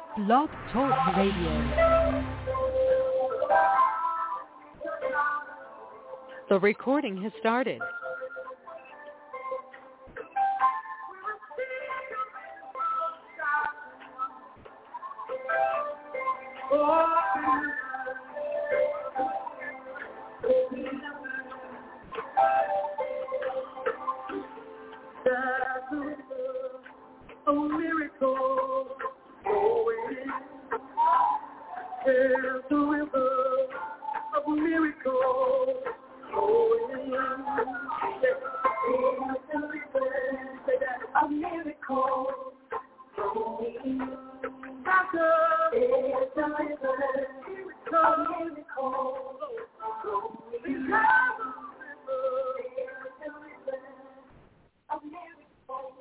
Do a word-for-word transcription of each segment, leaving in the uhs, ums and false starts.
Blog Talk Radio. The recording has started. A miracle flowing. There's a river of miracle flowing. There's a river of miracle flowing. There's a river of miracle flowing. There's a river of miracle.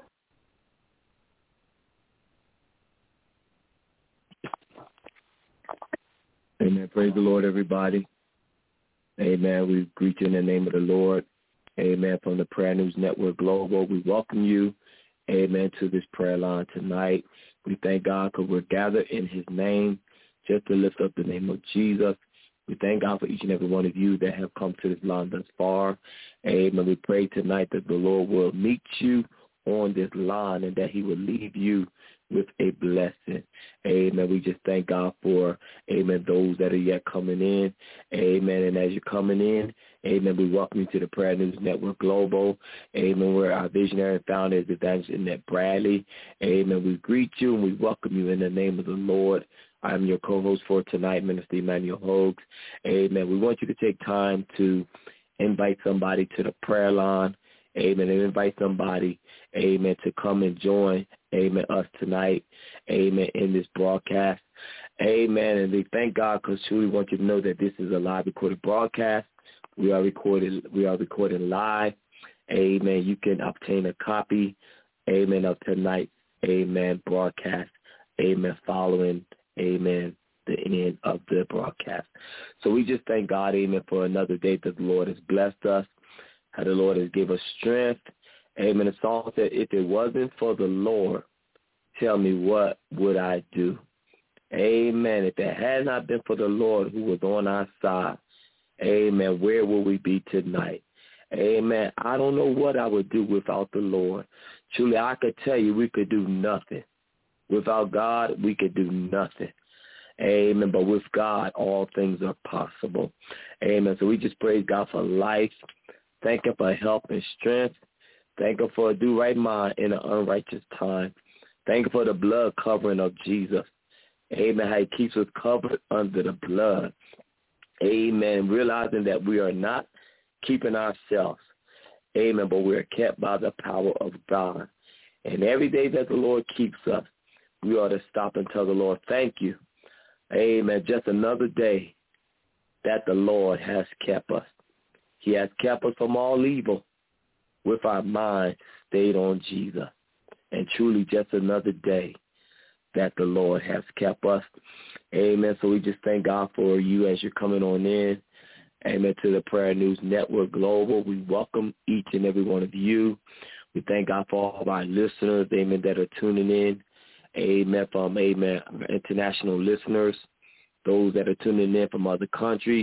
Amen. Praise the Lord, everybody. Amen. We greet you in the name of the Lord. Amen. From the Prayer News Network Global, we welcome you, amen, to this prayer line tonight. We thank God because we're gathered in his name just to lift up the name of Jesus. We thank God for each and every one of you that have come to this line thus far. Amen. We pray tonight that the Lord will meet you on this line and that he will leave you with a blessing. Amen. We just thank God for, amen, those that are yet coming in. Amen. And as you're coming in, amen, we welcome you to the Prayer News Network Global. Amen. Where our visionary and founder is Evangelist Annette Bradley. Amen. We greet you and we welcome you in the name of the Lord. I'm your co-host for tonight, Minister Emmanuel Hogues. Amen. We want you to take time to invite somebody to the prayer line. Amen. And invite somebody, amen, to come and join, amen, us tonight, amen, in this broadcast. Amen. And we thank God because truly want you to know that this is a live recorded broadcast. We are recorded, we are recording live. Amen. You can obtain a copy, amen, of tonight's, amen, broadcast. Amen. Following, amen, the end of the broadcast. So we just thank God, amen, for another day that the Lord has blessed us. How the Lord has given us strength. Amen. The song said, if it wasn't for the Lord, tell me what would I do? Amen. If it had not been for the Lord who was on our side, amen, where would we be tonight? Amen. I don't know what I would do without the Lord. Truly, I could tell you we could do nothing. Without God, we could do nothing. Amen. But with God, all things are possible. Amen. So we just praise God for life. Thank him for help and strength. Thank him for a do-right mind in an unrighteous time. Thank him for the blood covering of Jesus. Amen. How he keeps us covered under the blood. Amen. Realizing that we are not keeping ourselves. Amen. But we are kept by the power of God. And every day that the Lord keeps us, we ought to stop and tell the Lord, thank you. Amen. Just another day that the Lord has kept us. He has kept us from all evil with our mind stayed on Jesus. And truly just another day that the Lord has kept us. Amen. So we just thank God for you as you're coming on in. Amen. To the Prayer News Network Global. We welcome each and every one of you. We thank God for all of our listeners, amen, that are tuning in. Amen. From, amen, international listeners, those that are tuning in from other countries.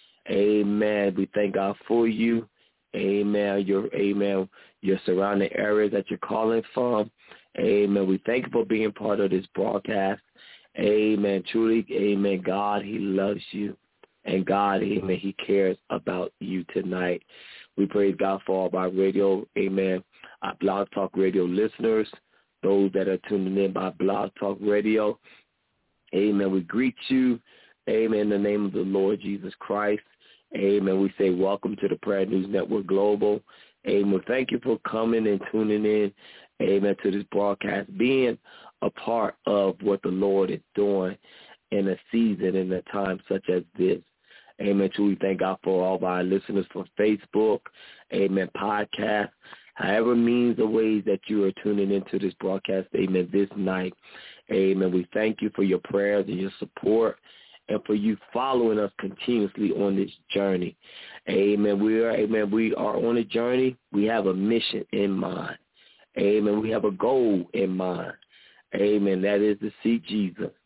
Amen. We thank God for you. Amen. Your amen. Your surrounding areas that you're calling from. Amen. We thank you for being part of this broadcast. Amen. Truly, amen. God, he loves you. And God, amen, he cares about you tonight. We praise God for all of our radio, amen, our Blog Talk Radio listeners, those that are tuning in by Blog Talk Radio. Amen. We greet you. Amen. In the name of the Lord Jesus Christ. Amen. We say welcome to the Prayer News Network Global. Amen. Thank you for coming and tuning in, amen, to this broadcast, being a part of what the Lord is doing in a season, in a time such as this. Amen. So we thank God for all of our listeners for Facebook, amen, podcast, however means or ways that you are tuning into this broadcast, amen, this night. Amen. We thank you for your prayers and your support, and for you following us continuously on this journey. Amen. We are, amen, we are on a journey. We have a mission in mind. Amen. We have a goal in mind. Amen. That is to see Jesus.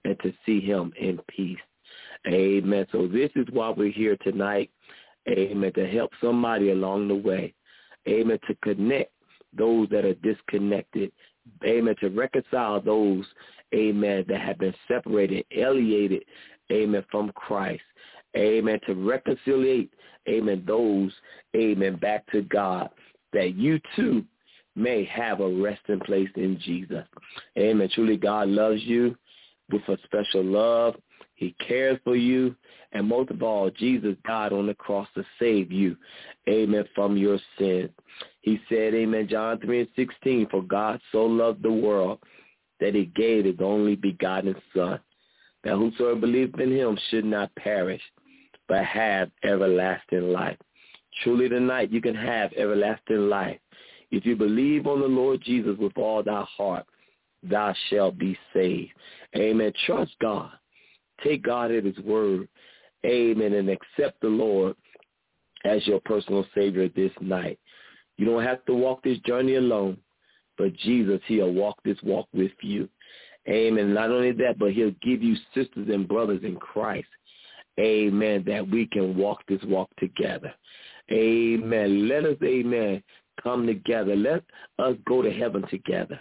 and to see him in peace. Amen. So this is why we're here tonight. Amen. To help somebody along the way. Amen. To connect those that are disconnected. Amen. To reconcile those, amen, that have been separated, alienated, amen, from Christ. Amen. To reconciliate, amen, those, amen, back to God, that you too may have a resting place in Jesus. Amen. Truly, God loves you with a special love. He cares for you. And most of all, Jesus died on the cross to save you, amen, from your sins. He said, amen, John three and sixteen, for God so loved the world that he gave his only begotten Son, that whosoever believeth in him should not perish, but have everlasting life. Truly tonight you can have everlasting life. If you believe on the Lord Jesus with all thy heart, thou shalt be saved. Amen. Trust God. Take God at his word. Amen. And accept the Lord as your personal Savior this night. You don't have to walk this journey alone, but Jesus, he'll walk this walk with you. Amen. Not only that, but he'll give you sisters and brothers in Christ. Amen. That we can walk this walk together. Amen. Let us, amen, come together. Let us go to heaven together.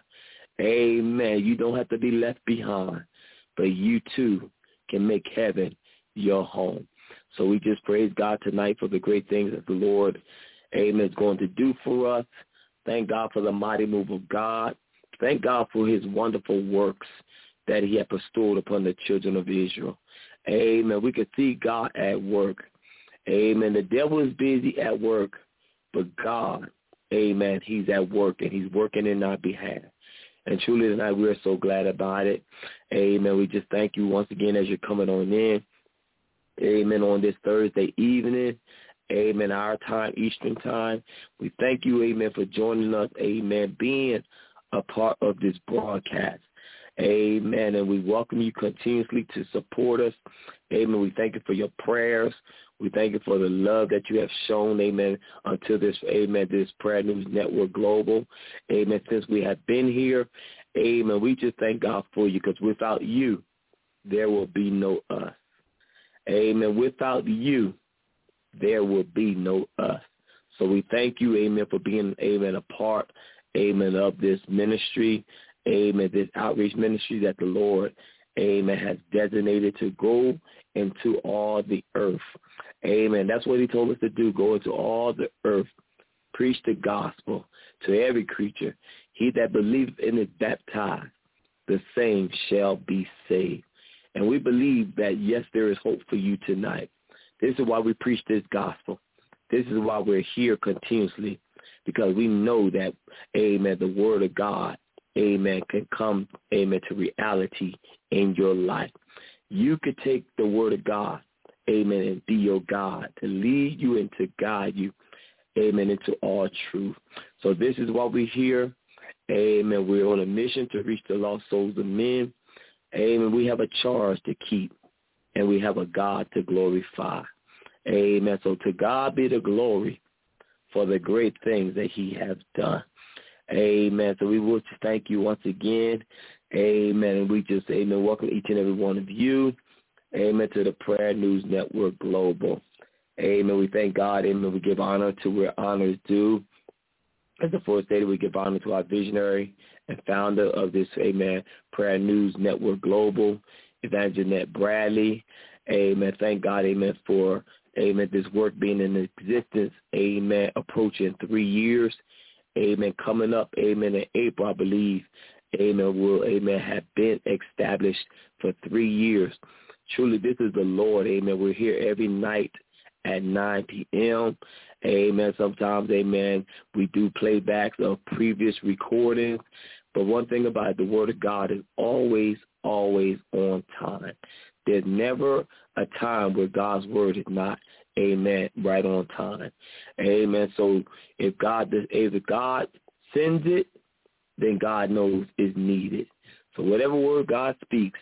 Amen. You don't have to be left behind, but you too can make heaven your home. So we just praise God tonight for the great things that the Lord, amen, is going to do for us. Thank God for the mighty move of God. Thank God for his wonderful works that he had bestowed upon the children of Israel. Amen. We can see God at work. Amen. The devil is busy at work, but God, amen, he's at work, and he's working in our behalf. And truly tonight we're so glad about it. Amen. We just thank you once again as you're coming on in. Amen. On this Thursday evening. Amen. Our time, Eastern time. We thank you, amen, for joining us. Amen. Being a part of this broadcast. Amen. And we welcome you continuously to support us. Amen. We thank you for your prayers. We thank you for the love that you have shown, amen, until this, amen, this Prayer News Network Global. Amen. Since we have been here, amen, we just thank God for you, because without you, there will be no us. Amen. Without you, there will be no us. So we thank you, amen, for being, amen, a part, amen, of this ministry, amen, this outreach ministry that the Lord, amen, has designated to go into all the earth. Amen. That's what he told us to do, go into all the earth, preach the gospel to every creature. He that believeth and is baptized, the same shall be saved. And we believe that, yes, there is hope for you tonight. This is why we preach this gospel. This is why we're here continuously, because we know that, amen, the word of God, amen, can come, amen, to reality in your life. You could take the word of God, amen, and be your God, to lead you and to guide you, amen, into all truth. So this is why we're here. Amen. We're on a mission to reach the lost souls of men. Amen. We have a charge to keep, and we have a God to glorify. Amen. So to God be the glory for the great things that he has done. Amen. So we will just thank you once again. Amen. And we just, amen, welcome each and every one of you, amen, to the Prayer News Network Global. Amen. We thank God. Amen. We give honor to where honor is due. As the fourth stated, we give honor to our visionary and founder of this, amen, Prayer News Network Global, Evangelist Bradley. Amen. Thank God, amen, for, amen, this work being in existence, amen, approaching three years. Amen. Coming up, amen, in April, I believe, amen, will, amen, have been established for three years. Truly, this is the Lord, amen. We're here every night at nine p.m. Amen. Sometimes, amen, we do playbacks of previous recordings. But one thing about it, the word of God is always, always on time. There's never a time where God's word is not, amen, right on time. Amen. So if God, if God sends it, then God knows it's needed. So whatever word God speaks,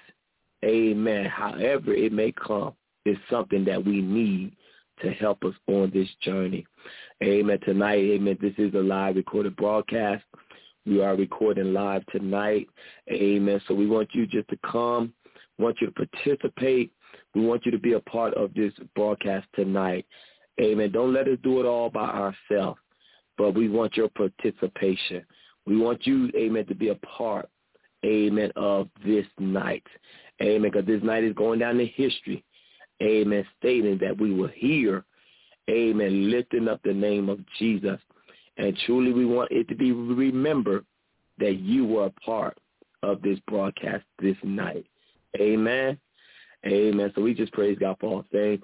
amen, however it may come, is something that we need to help us on this journey. Amen. Tonight, amen, this is a live recorded broadcast. We are recording live tonight. Amen. So we want you just to come We want you to participate. We want you to be a part of this broadcast tonight. Amen. Don't let us do it all by ourselves, but we want your participation. We want you, amen, to be a part, amen, of this night. Amen, because this night is going down in history, amen, stating that we will hear, amen, lifting up the name of Jesus. And truly we want it to be remembered that you were a part of this broadcast this night. Amen. Amen. So we just praise God for all things.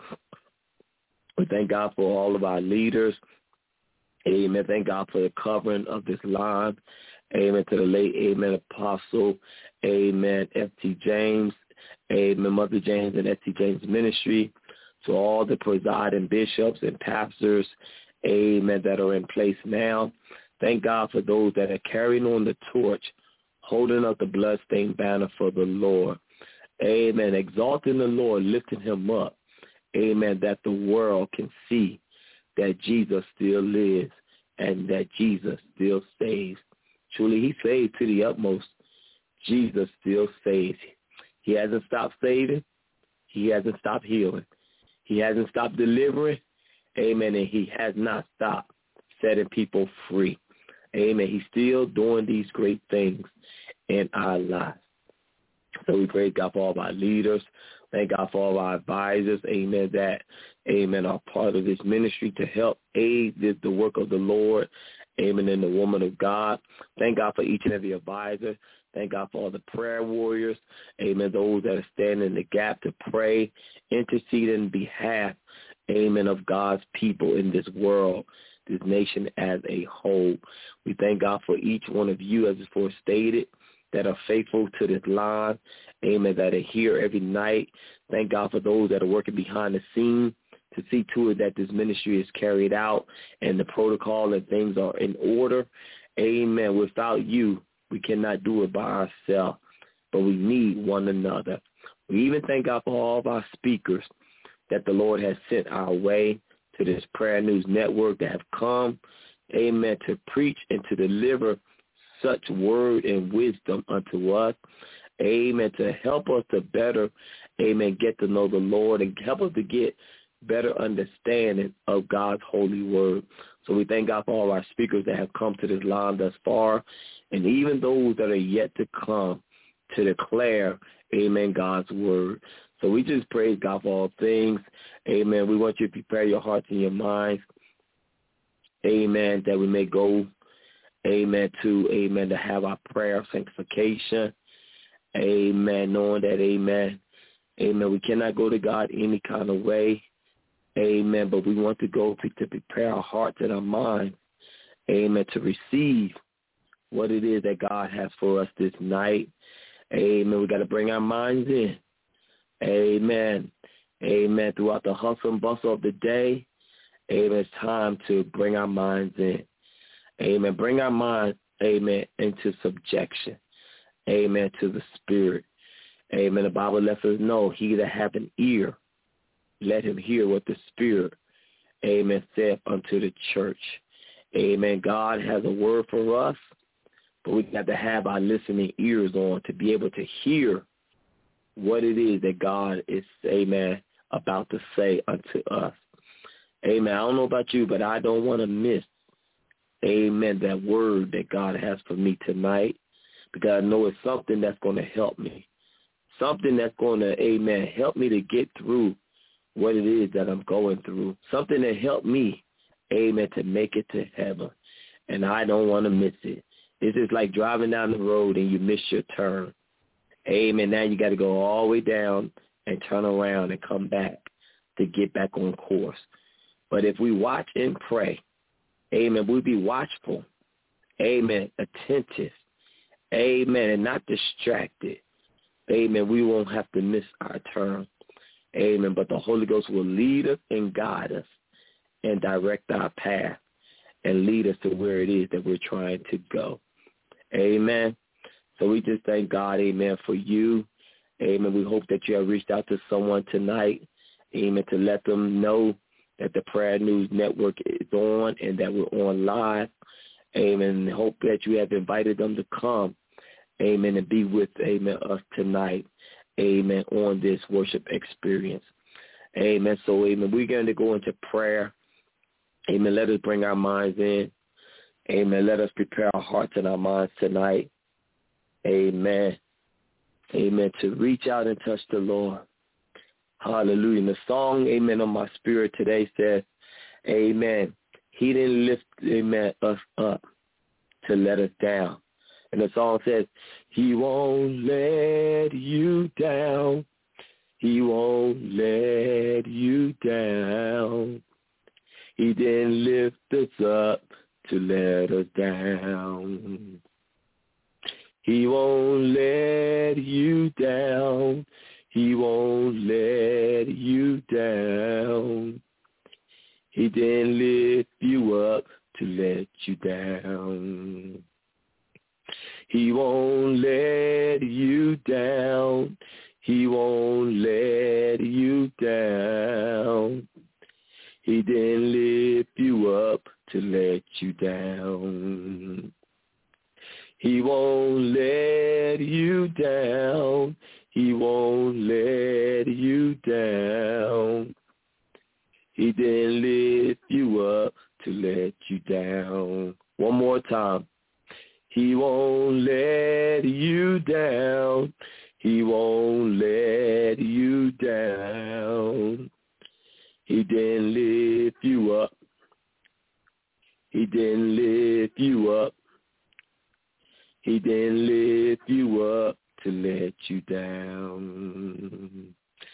We thank God for all of our leaders. Amen. Thank God for the covering of this line. Amen. To the late, amen, Apostle, amen, F T James, amen, Mother James and F T James Ministry. To all the presiding bishops and pastors, amen, that are in place now. Thank God for those that are carrying on the torch, holding up the bloodstained banner for the Lord. Amen. Exalting the Lord, lifting him up. Amen. That the world can see that Jesus still lives and that Jesus still saves. Truly, he saved to the utmost. Jesus still saves. He hasn't stopped saving. He hasn't stopped healing. He hasn't stopped delivering. Amen. And he has not stopped setting people free. Amen. He's still doing these great things in our lives. So we praise God for all of our leaders. Thank God for all of our advisors, amen, that, amen, are part of this ministry to help aid this, the work of the Lord, amen, and the woman of God. Thank God for each and every advisor. Thank God for all the prayer warriors, amen, those that are standing in the gap to pray, intercede in behalf, amen, of God's people in this world, this nation as a whole. We thank God for each one of you, as before stated, that are faithful to this line, amen, that are here every night. Thank God for those that are working behind the scene to see to it that this ministry is carried out and the protocol and things are in order. Amen. Without you, we cannot do it by ourselves, but we need one another. We even thank God for all of our speakers that the Lord has sent our way to this Prayer News Network that have come, amen, to preach and to deliver such word and wisdom unto us, amen, to help us to better, amen, get to know the Lord and help us to get better understanding of God's holy word. So we thank God for all our speakers that have come to this line thus far, and even those that are yet to come to declare, amen, God's word. So we just praise God for all things. Amen. We want you to prepare your hearts and your minds, amen, that we may go, amen, to, amen, to have our prayer of sanctification, amen, knowing that, amen, amen, we cannot go to God any kind of way, amen, but we want to go to, to prepare our hearts and our minds, amen, to receive what it is that God has for us this night, amen. We got to bring our minds in, amen, amen, throughout the hustle and bustle of the day, amen, it's time to bring our minds in. Amen. Bring our mind, amen, into subjection, amen, to the Spirit. Amen. The Bible lets us know he that have an ear, let him hear what the Spirit, amen, saith unto the church. Amen. God has a word for us, but we got to have our listening ears on to be able to hear what it is that God is, amen, about to say unto us. Amen. I don't know about you, but I don't want to miss, amen, that word that God has for me tonight, because I know it's something that's going to help me, something that's going to, amen, help me to get through what it is that I'm going through, something that helped me, amen, to make it to heaven, and I don't want to miss it. It's just like driving down the road and you miss your turn. Amen. Now you got to go all the way down and turn around and come back to get back on course. But if we watch and pray, amen, we'll be watchful, amen, attentive, amen, and not distracted, amen, we won't have to miss our turn, amen, but the Holy Ghost will lead us and guide us and direct our path and lead us to where it is that we're trying to go, amen. So we just thank God, amen, for you, amen. We hope that you have reached out to someone tonight, amen, to let them know that the Prayer News Network is on and that we're on live. Amen. Hope that you have invited them to come, amen, and be with, amen, us tonight. amen, on this worship experience. Amen. So, amen, we're going to go into prayer. Amen. Let us bring our minds in. Amen. Let us prepare our hearts and our minds tonight. Amen. Amen. To reach out and touch the Lord. Hallelujah. And the song, amen, on my spirit today says, amen, he didn't lift, amen, us up to let us down. And the song says, he won't let you down. He won't let you down. He didn't lift us up to let us down. He won't let you down. He won't let you down. He didn't lift you up to let you down. He won't let you down. He won't let you down. He didn't lift you up to let you down. He won't let you down. He won't let you down. He didn't lift you up to let you down. One more time. He won't let you down. He won't let you down. He didn't lift you up. He didn't lift you up. He didn't lift you up to let you down.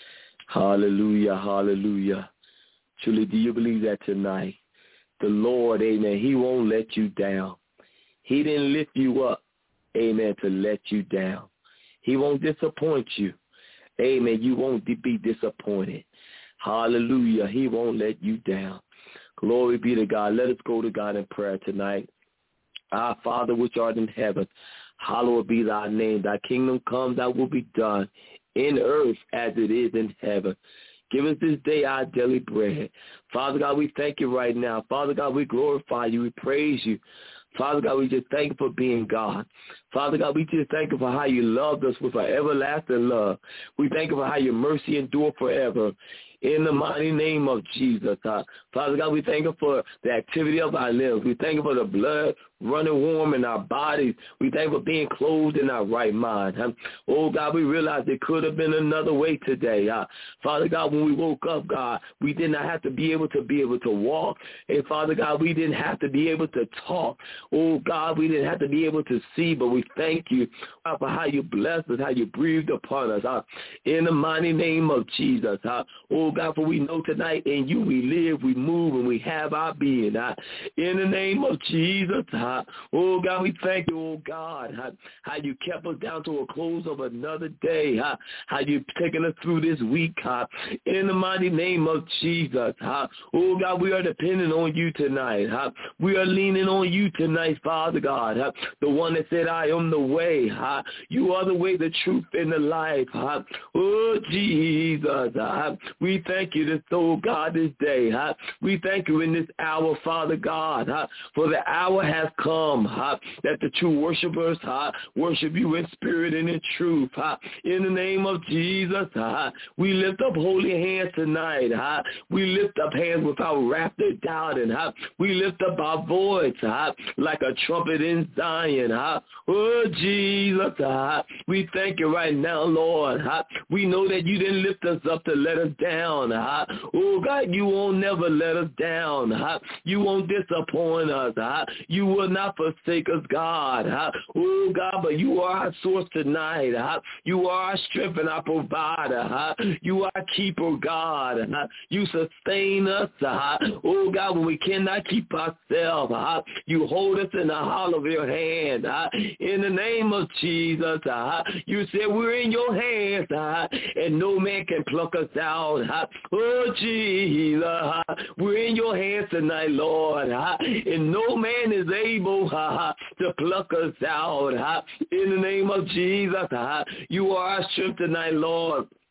Hallelujah, hallelujah. Truly, do you believe that tonight? The Lord, amen, he won't let you down. He didn't lift you up, amen, to let you down. He won't disappoint you. Amen, you won't be disappointed. Hallelujah, he won't let you down. Glory be to God. Let us go to God in prayer tonight. Our Father which art in heaven, hallowed be thy name. Thy kingdom come, thy will be done in earth as it is in heaven. Give us this day our daily bread. Father God, we thank you right now. Father God, we glorify you. We praise you. Father God, we just thank you for being God. Father God, we just thank you for how you loved us with an everlasting love. We thank you for how your mercy endure forever. In the mighty name of Jesus. Uh, Father God, we thank you for the activity of our limbs. We thank you for the blood running warm in our bodies. We thank you for being clothed in our right mind. Um, oh, God, we realize it could have been another way today. Uh, Father God, when we woke up, God, we did not have to be able to be able to walk. And, Father God, we didn't have to be able to talk. Oh, God, we didn't have to be able to see, but we thank you uh, for how you blessed us, how you breathed upon us. Uh, in the mighty name of Jesus. Uh, oh, God, for we know tonight in you we live, we move, and we have our being. Uh, in the name of Jesus, uh, oh, God, we thank you, oh, God, uh, how you kept us down to a close of another day, uh, how you've taken us through this week. Uh, in the mighty name of Jesus, uh, oh, God, we are dependent on you tonight. Uh, we are leaning on you tonight, Father God, uh, the one that said, I am the way. Uh, you are the way, the truth, and the life. Uh, oh, Jesus, uh, we thank you this, oh God, this day. Huh? We thank you in this hour, Father God, huh? For the hour has come huh? that the true worshipers huh? worship you in spirit and in truth. Huh? In the name of Jesus, huh? we lift up holy hands tonight. Huh? We lift up hands without wrath or doubting. Huh? We lift up our voice huh? like a trumpet in Zion. Huh? Oh, Jesus, huh? we thank you right now, Lord. Huh? We know that you didn't lift us up to let us down. Huh? Oh, God, you won't never let us down. Huh? You won't disappoint us. Huh? You will not forsake us, God. Huh? Oh, God, but you are our source tonight. Huh? You are our strength and our provider. Huh? You are our keeper, God. Huh? You sustain us. Huh? Oh, God, when we cannot keep ourselves, huh? you hold us in the hollow of your hand. Huh? In the name of Jesus, huh? you said we're in your hands, huh? and no man can pluck us out. Huh? Oh, Jesus, huh? we're in your hands tonight, Lord, huh? and no man is able huh? to pluck us out. Huh? In the name of Jesus, huh? you are our strength tonight, Lord.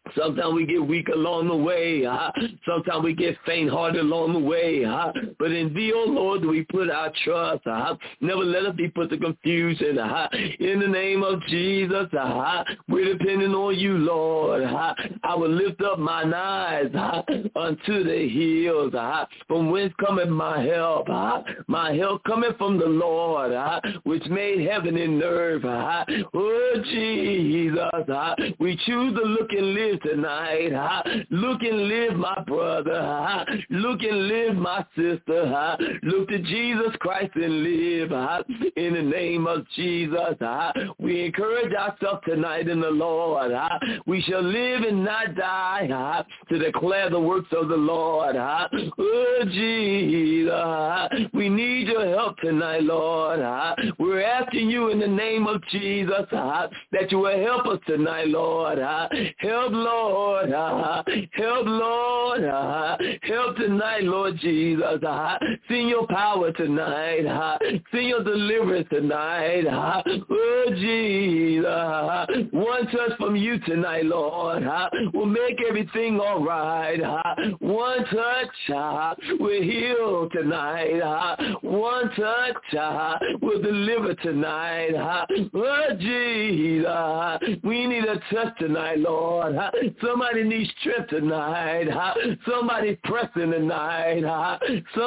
Sometimes we get weak along the way. Huh? Sometimes we get faint-hearted along the way. Huh? But in thee, oh Lord, do we put our trust. Huh? Never let us be put to confusion. Huh? In the name of Jesus, huh? We're depending on you, Lord. Huh? I will lift up mine eyes huh? unto the hills. Huh? From whence cometh my help? Huh? My help cometh from the Lord, huh? which made heaven and earth. Huh? Oh, Jesus, huh? We choose to look and live tonight. Huh? Look and live, my brother. Huh? Look and live, my sister. Huh? Look to Jesus Christ and live. Huh? In the name of Jesus, huh? We encourage ourselves tonight in the Lord. Huh? We shall live and not die huh? to declare the works of the Lord. Huh? Oh, Jesus, huh? We need your help tonight, Lord. Huh? We're asking you in the name of Jesus huh? that you will help us tonight, Lord. Huh? Help, Lord. Uh, help, Lord. Uh, help tonight, Lord Jesus. Uh, send your power tonight. Uh, send your deliverance tonight. Uh, oh, Jesus. Uh, one touch from you tonight, Lord, uh, will make everything all right. Uh, one touch uh, will heal tonight. Uh, one touch uh, will deliver tonight. Uh, oh, Jesus. Uh, we need a touch tonight, Lord. Uh, somebody needs strength tonight. Uh, somebody pressing tonight. Uh,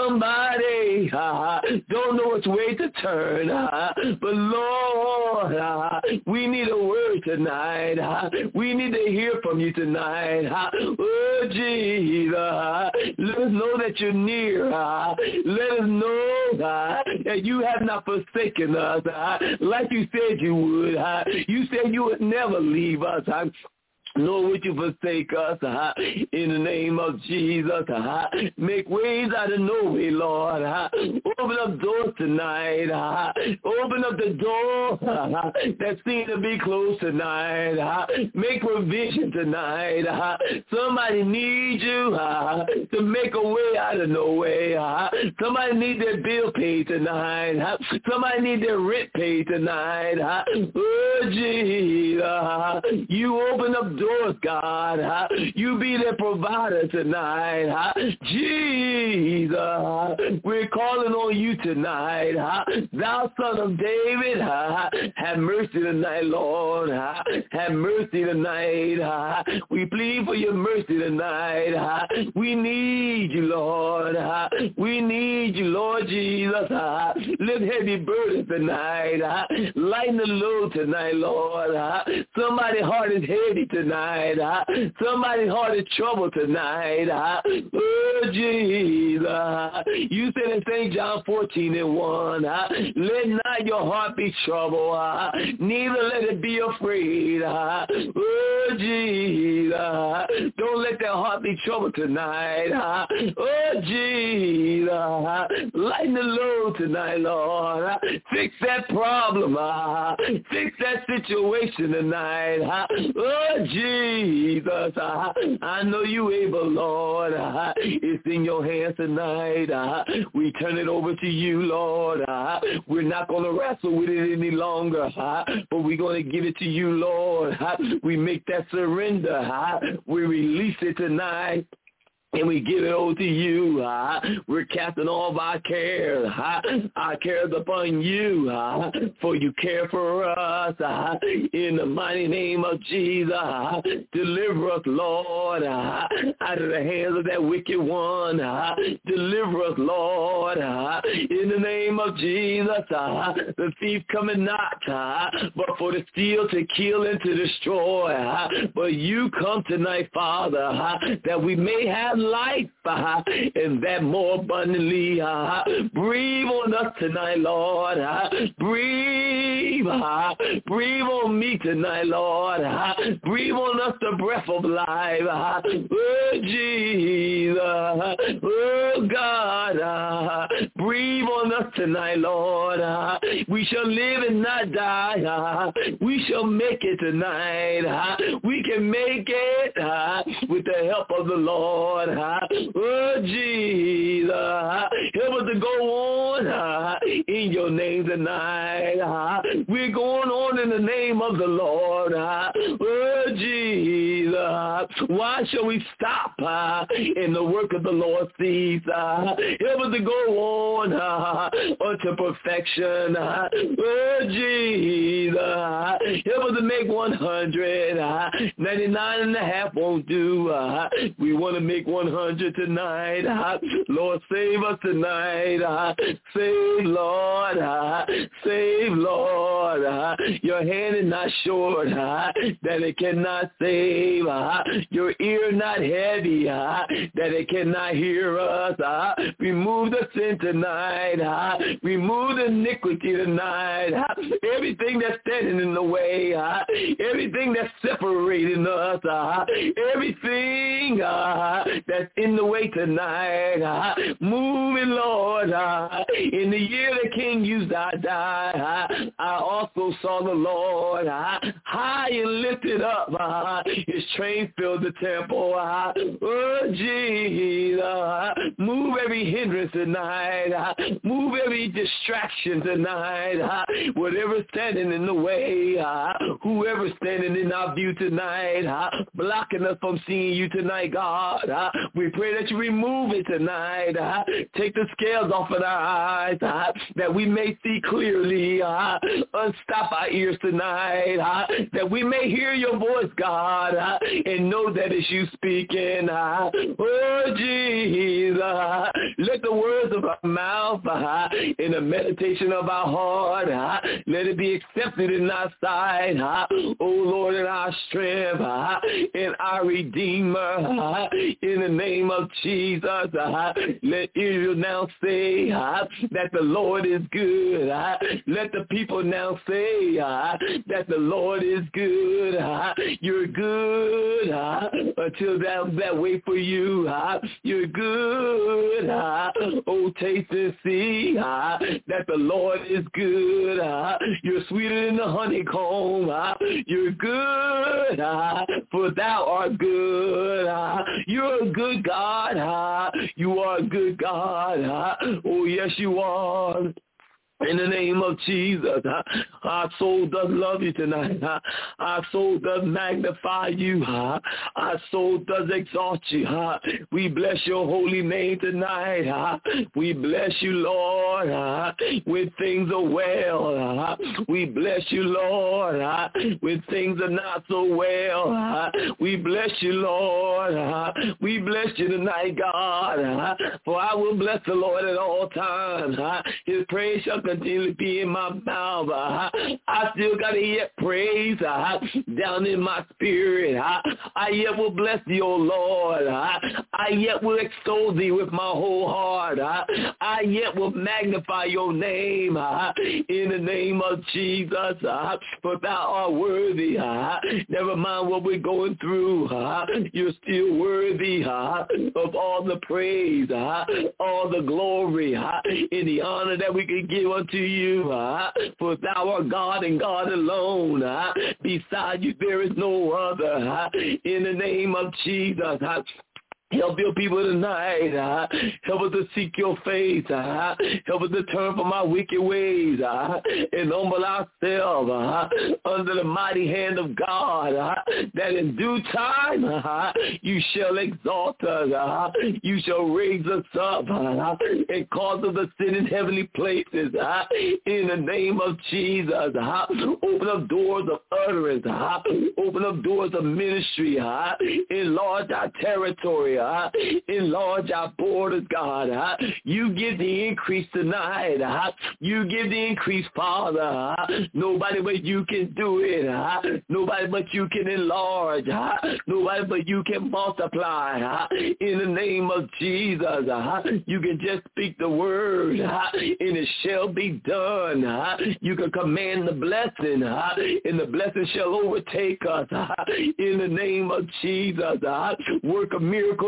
somebody uh, don't know which way to turn. Uh, but Lord, uh, we need a word tonight. Uh, we need to hear from you tonight. Uh, oh, Jesus, uh, let us know that you're near. Uh, let us know uh, that you have not forsaken us. Uh, like you said you would. Uh, you said you would never leave us. Uh, Nor would you forsake us, uh, in the name of Jesus. Uh, make ways out of no way, Lord. Uh, open up doors tonight. Uh, open up the door uh, that seems to be closed tonight. Uh, make provision tonight. Uh, somebody needs you uh, to make a way out of no way. Uh, somebody needs their bill paid tonight. Uh, somebody needs their rent paid tonight. Uh, oh, Jesus, uh, you open up doors, God. Huh? You be their provider tonight. Huh? Jesus, huh? We're calling on you tonight. Huh? Thou son of David, huh? Have mercy tonight, Lord. Huh? Have mercy tonight. Huh? We plead for your mercy tonight. Huh? We need you, Lord. Huh? We need you, Lord Jesus. Huh? Lift heavy burdens tonight. Huh? Lighten the load tonight, Lord. Huh? Somebody's heart is heavy tonight. Tonight, uh, somebody's heart is troubled tonight. Uh, oh, Jesus. Uh, you said in Saint John fourteen and one, uh, let not your heart be troubled, uh, neither let it be afraid. Uh, oh, Jesus. Uh, don't let that heart be troubled tonight. Uh, oh, Jesus. Uh, lighten the load tonight, Lord. Uh, fix that problem. Uh, fix that situation tonight. Uh, oh, Jesus. Jesus, uh, I know you able, Lord. Uh, it's in your hands tonight. Uh, we turn it over to you, Lord. Uh, we're not going to wrestle with it any longer, uh, but we're going to give it to you, Lord. Uh, we make that surrender. Uh, we release it tonight. And we give it over to you. Uh, we're casting all of our cares. Uh, our cares upon you. Uh, for you care for us. Uh, in the mighty name of Jesus. Uh, deliver us, Lord, uh, out of the hands of that wicked one. Uh, deliver us, Lord. Uh, in the name of Jesus. Uh, the thief cometh not, uh, but for to steal, to kill, and to destroy. Uh, but you come tonight, Father, uh, that we may have life, uh, and that more abundantly. Uh, breathe on us tonight, Lord. Uh, breathe. Uh, breathe on me tonight, Lord. Uh, breathe on us the breath of life. Uh, oh, Jesus. Oh, God. Uh, breathe on us tonight, Lord. Uh, we shall live and not die. Uh, we shall make it tonight. Uh, we can make it uh, with the help of the Lord. Uh, oh, Jesus. Help us to go on uh, in your name tonight. Uh, we're going on in the name of the Lord. Uh, oh, Jesus. Why shall we stop uh, in the work of the Lord cease? Uh, help us to go on uh, unto perfection. Uh, oh, Jesus. Help us to make one hundred. Uh, ninety-nine and a half won't do. Uh, we want to make one hundred tonight. Uh, Lord, save us tonight. Uh, save, Lord. Uh, save, Lord. Uh, your hand is not short uh, that it cannot save. Uh, your ear not heavy uh, that it cannot hear us. Uh, remove the sin tonight. Uh, remove the iniquity tonight. Uh, everything that's standing in the way. Uh, everything that's separating us. Uh, everything uh, that's in the way tonight. Uh, move it, Lord. Uh, in the year the King Uzziah died, uh, I also saw the Lord uh, high and lifted up. Uh, his train filled the temple. Uh, oh, Jesus. Uh, move every hindrance tonight. Uh, move every distraction tonight. Uh, whatever's standing in the way, uh, whoever's standing in our view tonight, uh, blocking us from seeing you tonight, God. Uh, we pray that you remove it tonight. Uh, take the scales off of our eyes uh, that we may see clearly. Uh, unstop our ears tonight uh, that we may hear your voice, God, uh, and know that it's you speaking. Uh, oh, Jesus. Uh, let the words of our mouth uh, and the meditation of our heart, uh, let it be accepted in our sight. Uh, oh, Lord, in our strength, uh, in our Redeemer, uh, in the name of Jesus. Uh, let Israel now say uh, that the Lord is good. Uh, let the people now say uh, that the Lord is good. Uh, you're good uh, until that, that wait for you. Uh, you're good. Uh, oh, taste and see uh, that the Lord is good. Uh, you're sweeter than the honeycomb. Uh, you're good, uh, for thou art good. Uh, you're a good God. Uh, you are a good God. Uh, oh, yes, you are. In the name of Jesus, uh, our soul does love you tonight. Uh, our soul does magnify you. Uh, our soul does exalt you. Uh, we bless your holy name tonight. Uh, we bless you, Lord, uh, when things are well. Uh, we bless you, Lord, uh, when things are not so well. Uh, we bless you, Lord. Uh, we bless you tonight, God. Uh, for I will bless the Lord at all times. Uh, his praise shall continue to be in my mouth. Uh, I still got to yet praise uh, down in my spirit. Uh, I yet will bless thee, O Lord. Uh, I yet will extol thee with my whole heart. Uh, I yet will magnify your name uh, in the name of Jesus. Uh, for thou art worthy. Uh, never mind what we're going through. Uh, you're still worthy uh, of all the praise, uh, all the glory, uh, and the honor that we can give unto you, uh, for thou art God and God alone. Uh, beside you there is no other. Uh, in the name of Jesus, uh, help your people tonight. Uh, help us to seek your face. Uh, help us to turn from our wicked ways uh, and humble ourselves uh, under the mighty hand of God, uh, that in due time uh, you shall exalt us. Uh, you shall raise us up uh, and cause us to sit in heavenly places uh, in the name of Jesus. Uh, open up doors of utterance. Uh, open up doors of ministry. Uh, enlarge our territory. Uh, enlarge our borders, God. Uh, you give the increase tonight. Uh, you give the increase, Father. Uh, nobody but you can do it. Uh, nobody but you can enlarge. Uh, nobody but you can multiply. Uh, in the name of Jesus, uh, you can just speak the word, uh, and it shall be done. Uh, you can command the blessing, uh, and the blessing shall overtake us. Uh, in the name of Jesus, uh, work a miracle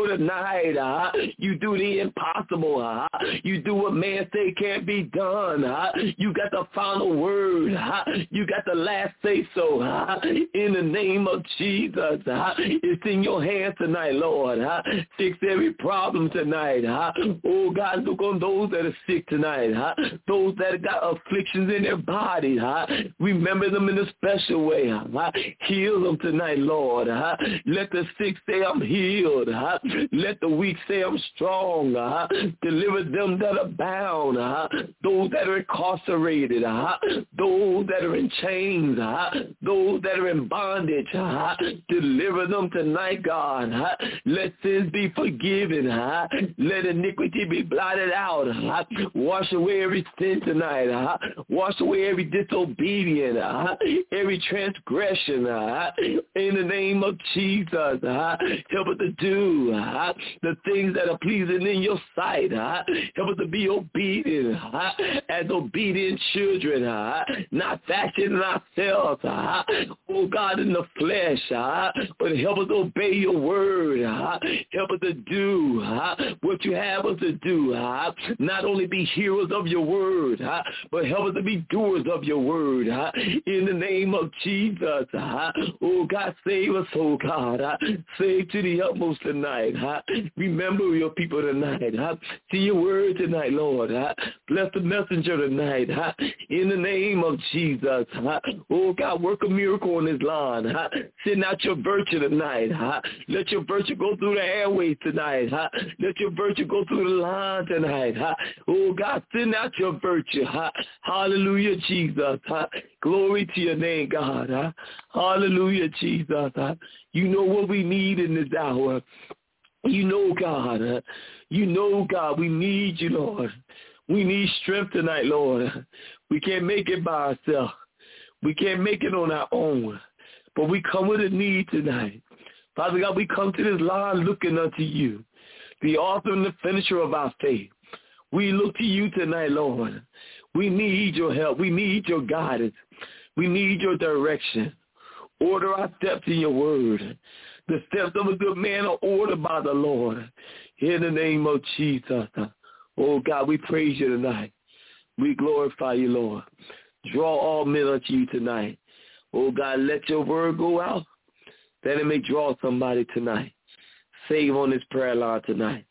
know tonight, uh, you do the impossible. Uh, you do what man say can't be done. Uh, you got the final word. Uh, you got the last say so. Uh, in the name of Jesus, uh, it's in your hands tonight, Lord. Uh, fix every problem tonight. Uh, oh, God, look on those that are sick tonight. Uh, those that got afflictions in their body. Uh, remember them in a special way. Uh, heal them tonight, Lord. Uh, let the sick say I'm healed. Uh, let the weak say I'm strong. Uh, deliver them that are bound. Uh, those that are incarcerated. Uh, those that are in chains. Uh, those that are in bondage. Uh, deliver them tonight, God. Uh, let sins be forgiven. Uh, let iniquity be blotted out. Uh, wash away every sin tonight. Uh, wash away every disobedience. Uh, every transgression. Uh, in the name of Jesus. Uh, help us to do uh, the things that are pleasing in your sight. Uh, help us to be obedient uh, as obedient children. Uh, not fashioning ourselves. Uh, oh God, in the flesh. Uh, but help us obey your word. Uh, help us to do uh, what you have us to do. Uh, not only be hearers of your word, uh, but help us to be doers of your word. Uh, in the name of Jesus. Uh, oh God, save us, oh God. Uh, save to the utmost tonight. Uh, remember your people tonight. Uh, see your word tonight, Lord. Uh, bless the messenger tonight. Uh, in the name of Jesus. Uh, oh God, work a miracle on this line. Uh, send out your virtue tonight. Uh, let your virtue go through the airways tonight. Uh, let your virtue go through the line tonight. Uh, oh God, send out your virtue. Uh, hallelujah, Jesus. Uh, glory to your name, God. Uh, hallelujah, Jesus. Uh, you know what we need in this hour. You know, God. Uh, you know, God, we need you, Lord. We need strength tonight, Lord. We can't make it by ourselves. We can't make it on our own. But we come with a need tonight. Father God, we come to this line looking unto you, the author and the finisher of our faith. We look to you tonight, Lord. We need your help. We need your guidance. We need your direction. Order our steps in your word. The steps of a good man are ordered by the Lord. In the name of Jesus. Oh, God, we praise you tonight. We glorify you, Lord. Draw all men unto you tonight. Oh, God, let your word go out that it may draw somebody tonight. Save on this prayer line tonight.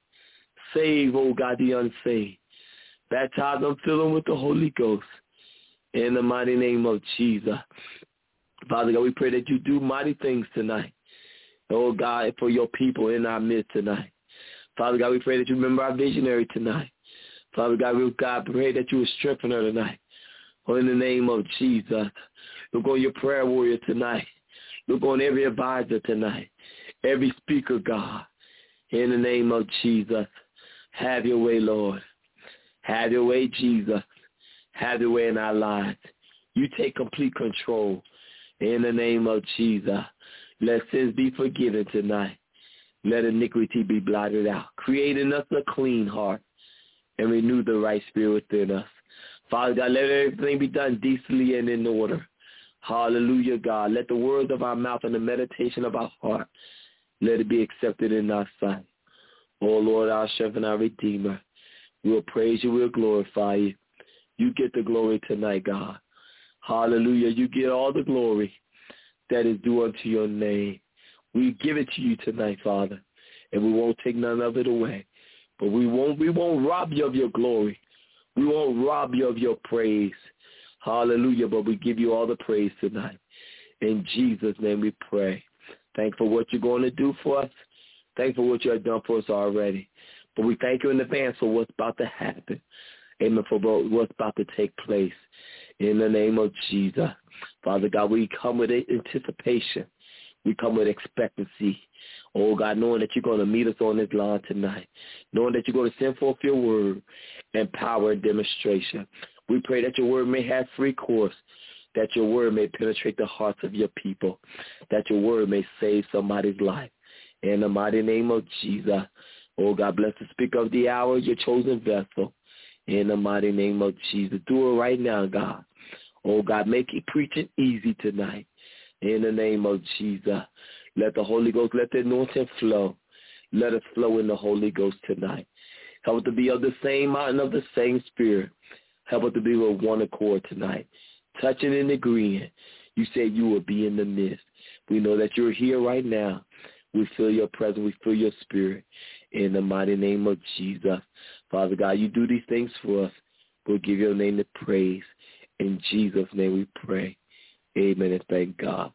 Save, oh, God, the unsaved. Baptize them, fill them with the Holy Ghost. In the mighty name of Jesus. Father God, we pray that you do mighty things tonight. Oh, God, for your people in our midst tonight. Father God, we pray that you remember our visionary tonight. Father God, we God, pray that you will strengthen her tonight. Oh, in the name of Jesus. Look on your prayer warrior tonight. Look on every advisor tonight. Every speaker, God. In the name of Jesus. Have your way, Lord. Have your way, Jesus. Have your way in our lives. You take complete control. In the name of Jesus. Let sins be forgiven tonight. Let iniquity be blotted out. Create in us a clean heart and renew the right spirit within us. Father God, let everything be done decently and in order. Hallelujah, God. Let the words of our mouth and the meditation of our heart, let it be accepted in our sight. Oh, Lord, our strength and our Redeemer. We'll praise you. We'll glorify you. You get the glory tonight, God. Hallelujah. You get all the glory that is due unto your name. We give it to you tonight, Father, and we won't take none of it away. But we won't we won't rob you of your glory. We won't rob you of your praise. Hallelujah. But we give you all the praise tonight. In Jesus' name we pray. Thank for what you're going to do for us. Thank for what you have done for us already. But we thank you in advance for what's about to happen. Amen. For what's about to take place. In the name of Jesus. Father God, we come with anticipation. We come with expectancy. Oh, God, knowing that you're going to meet us on this line tonight, knowing that you're going to send forth your word and power and demonstration. We pray that your word may have free course, that your word may penetrate the hearts of your people, that your word may save somebody's life. In the mighty name of Jesus. Oh, God, bless the speaker of the hour, your chosen vessel. In the mighty name of Jesus. Do it right now, God. Oh, God, make it preaching easy tonight. In the name of Jesus. Let the Holy Ghost, let the anointing flow. Let us flow in the Holy Ghost tonight. Help us to be of the same mind, of the same spirit. Help us to be with one accord tonight, touching and agreeing. You said you will be in the midst. We know that you're here right now. We feel your presence. We feel your spirit. In the mighty name of Jesus. Father God, you do these things for us. We'll give your name the praise. In Jesus' name we pray. Amen and thank God.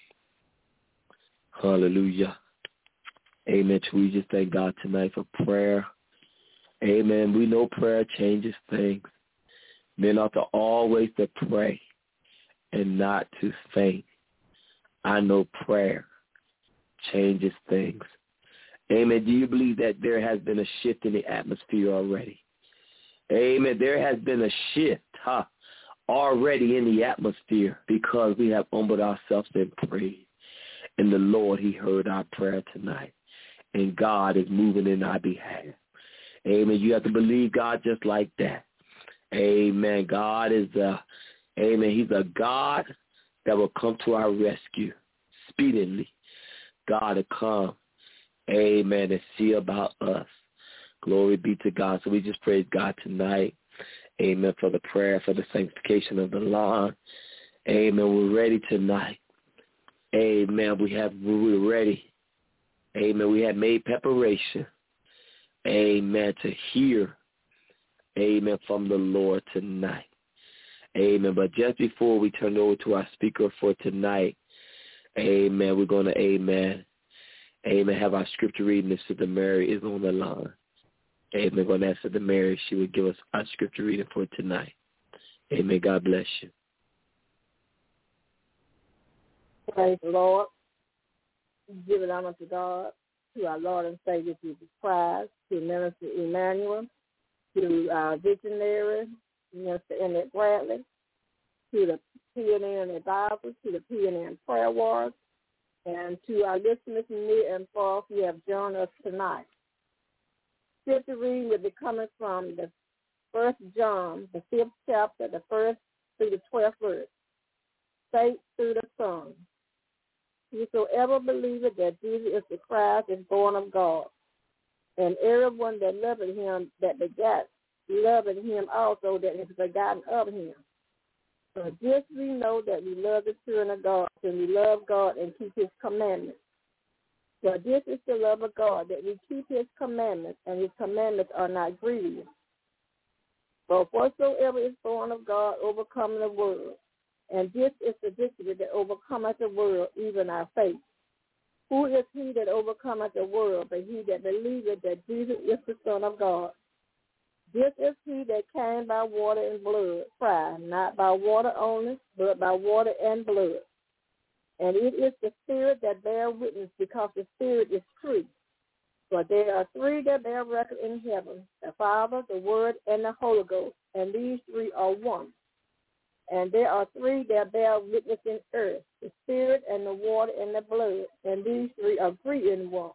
Hallelujah. Amen. We just thank God tonight for prayer. Amen. We know prayer changes things. Men ought to always to pray and not to faint. I know prayer changes things. Amen. Do you believe that there has been a shift in the atmosphere already? Amen. There has been a shift huh, already in the atmosphere because we have humbled ourselves and prayed. And the Lord, he heard our prayer tonight. And God is moving in our behalf. Amen. You have to believe God just like that. Amen. God is a, amen. He's a God that will come to our rescue speedily. God will come, amen, and see about us. Glory be to God. So we just praise God tonight, amen, for the prayer, for the sanctification of the Lord. Amen. We're ready tonight. Amen. We have, we're ready. Amen. We have made preparation, amen, to hear, amen, from the Lord tonight. Amen. But just before we turn over to our speaker for tonight, amen, we're going to, amen, amen, have our scripture reading. Miss Sister Mary is on the line. Amen. We're going to ask Sister Mary if she would give us our scripture reading for tonight. Amen. God bless you. Praise the Lord. Give it honor to God, to our Lord and Savior Jesus Christ, to Minister Emmanuel, to our visionary, Minister Emmett Bradley, to the P N N advisors, to the P N N prayer wards, and to our listeners near and far who have joined us tonight. Scripture reading will be coming from the First John, the fifth chapter, the first through the twelfth verse, faith through the Son. Whosoever believeth that Jesus is the Christ is born of God, and everyone that loveth him that begat loveth him also that is begotten of him. So this we know that we love the children of God, and we love God and keep his commandments. For this is the love of God, that we keep his commandments, and his commandments are not grievous. For whatsoever is born of God overcometh the world. And this is the victory that overcometh the world, even our faith. Who is he that overcometh the world, but he that believeth that Jesus is the Son of God? This is he that came by water and blood, cry, not by water only, but by water and blood. And it is the Spirit that bear witness, because the Spirit is true. For there are three that bear record in heaven, the Father, the Word, and the Holy Ghost, and these three are one. And there are three that bear witness in earth, the Spirit and the water and the blood, and these three agree in one.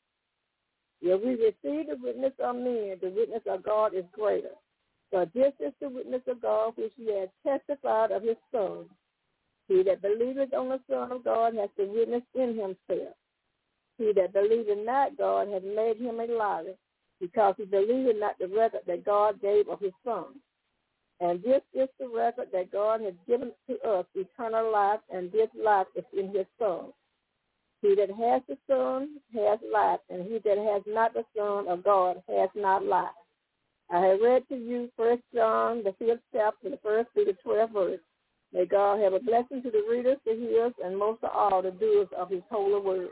If we receive the witness of men, the witness of God is greater. For this is the witness of God which he has testified of his Son. He that believeth on the Son of God has the witness in himself. He that believeth not God hath made him a liar, because he believeth not the record that God gave of his Son. And this is the record that God has given to us, eternal life, and this life is in his Son. He that has the Son has life, and he that has not the Son of God has not life. I have read to you First John, the fifth chapter, the first through the twelfth verse. May God have a blessing to the readers, the hearers, and most of all, the doers of his holy word.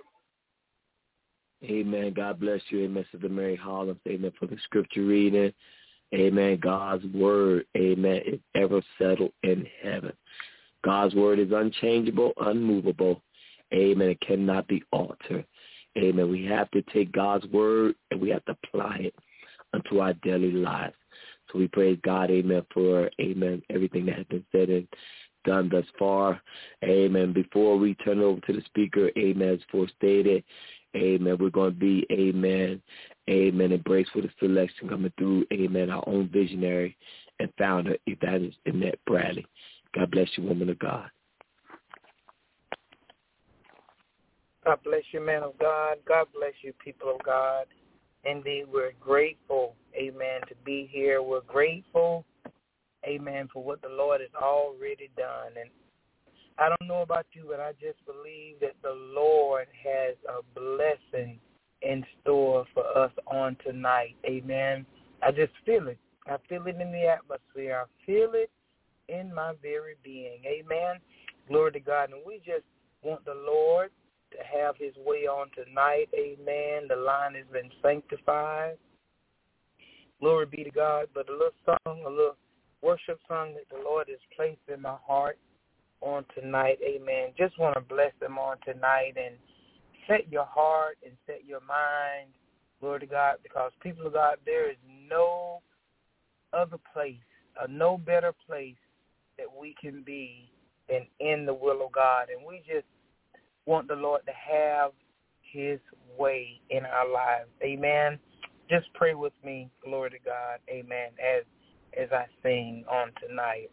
Amen. God bless you. Amen. Sister Mary Hollins. Amen. For the scripture reading. Amen. God's word, amen, is ever settled in heaven. God's word is unchangeable, unmovable. Amen. It cannot be altered. Amen. We have to take God's word and we have to apply it unto our daily lives. So we praise God, amen, for, amen, everything that has been said and done thus far. Amen. Before we turn over to the speaker, amen, as forestated, amen, we're going to be, amen, amen, embrace for the selection coming through, amen, our own visionary and founder, Evangelist Emmett Bradley. God bless you, woman of God. God bless you, man of God. God bless you, people of God. Indeed, we're grateful, amen, to be here. We're grateful, amen, for what the Lord has already done. And I don't know about you, but I just believe that the Lord has a blessing in store for us on tonight, amen. I just feel it. I feel it in the atmosphere. I feel it in my very being, amen. Glory to God. And we just want the Lord to have his way on tonight, amen. The line has been sanctified. Glory be to God. But a little song, a little worship song that the Lord has placed in my heart on tonight, amen. Just want to bless them on tonight and set your heart and set your mind, glory to God, because people of God, there is no other place, or no better place that we can be than in the will of God. And we just want the Lord to have his way in our lives. Amen. Just pray with me, glory to God, amen, as as I sing on tonight.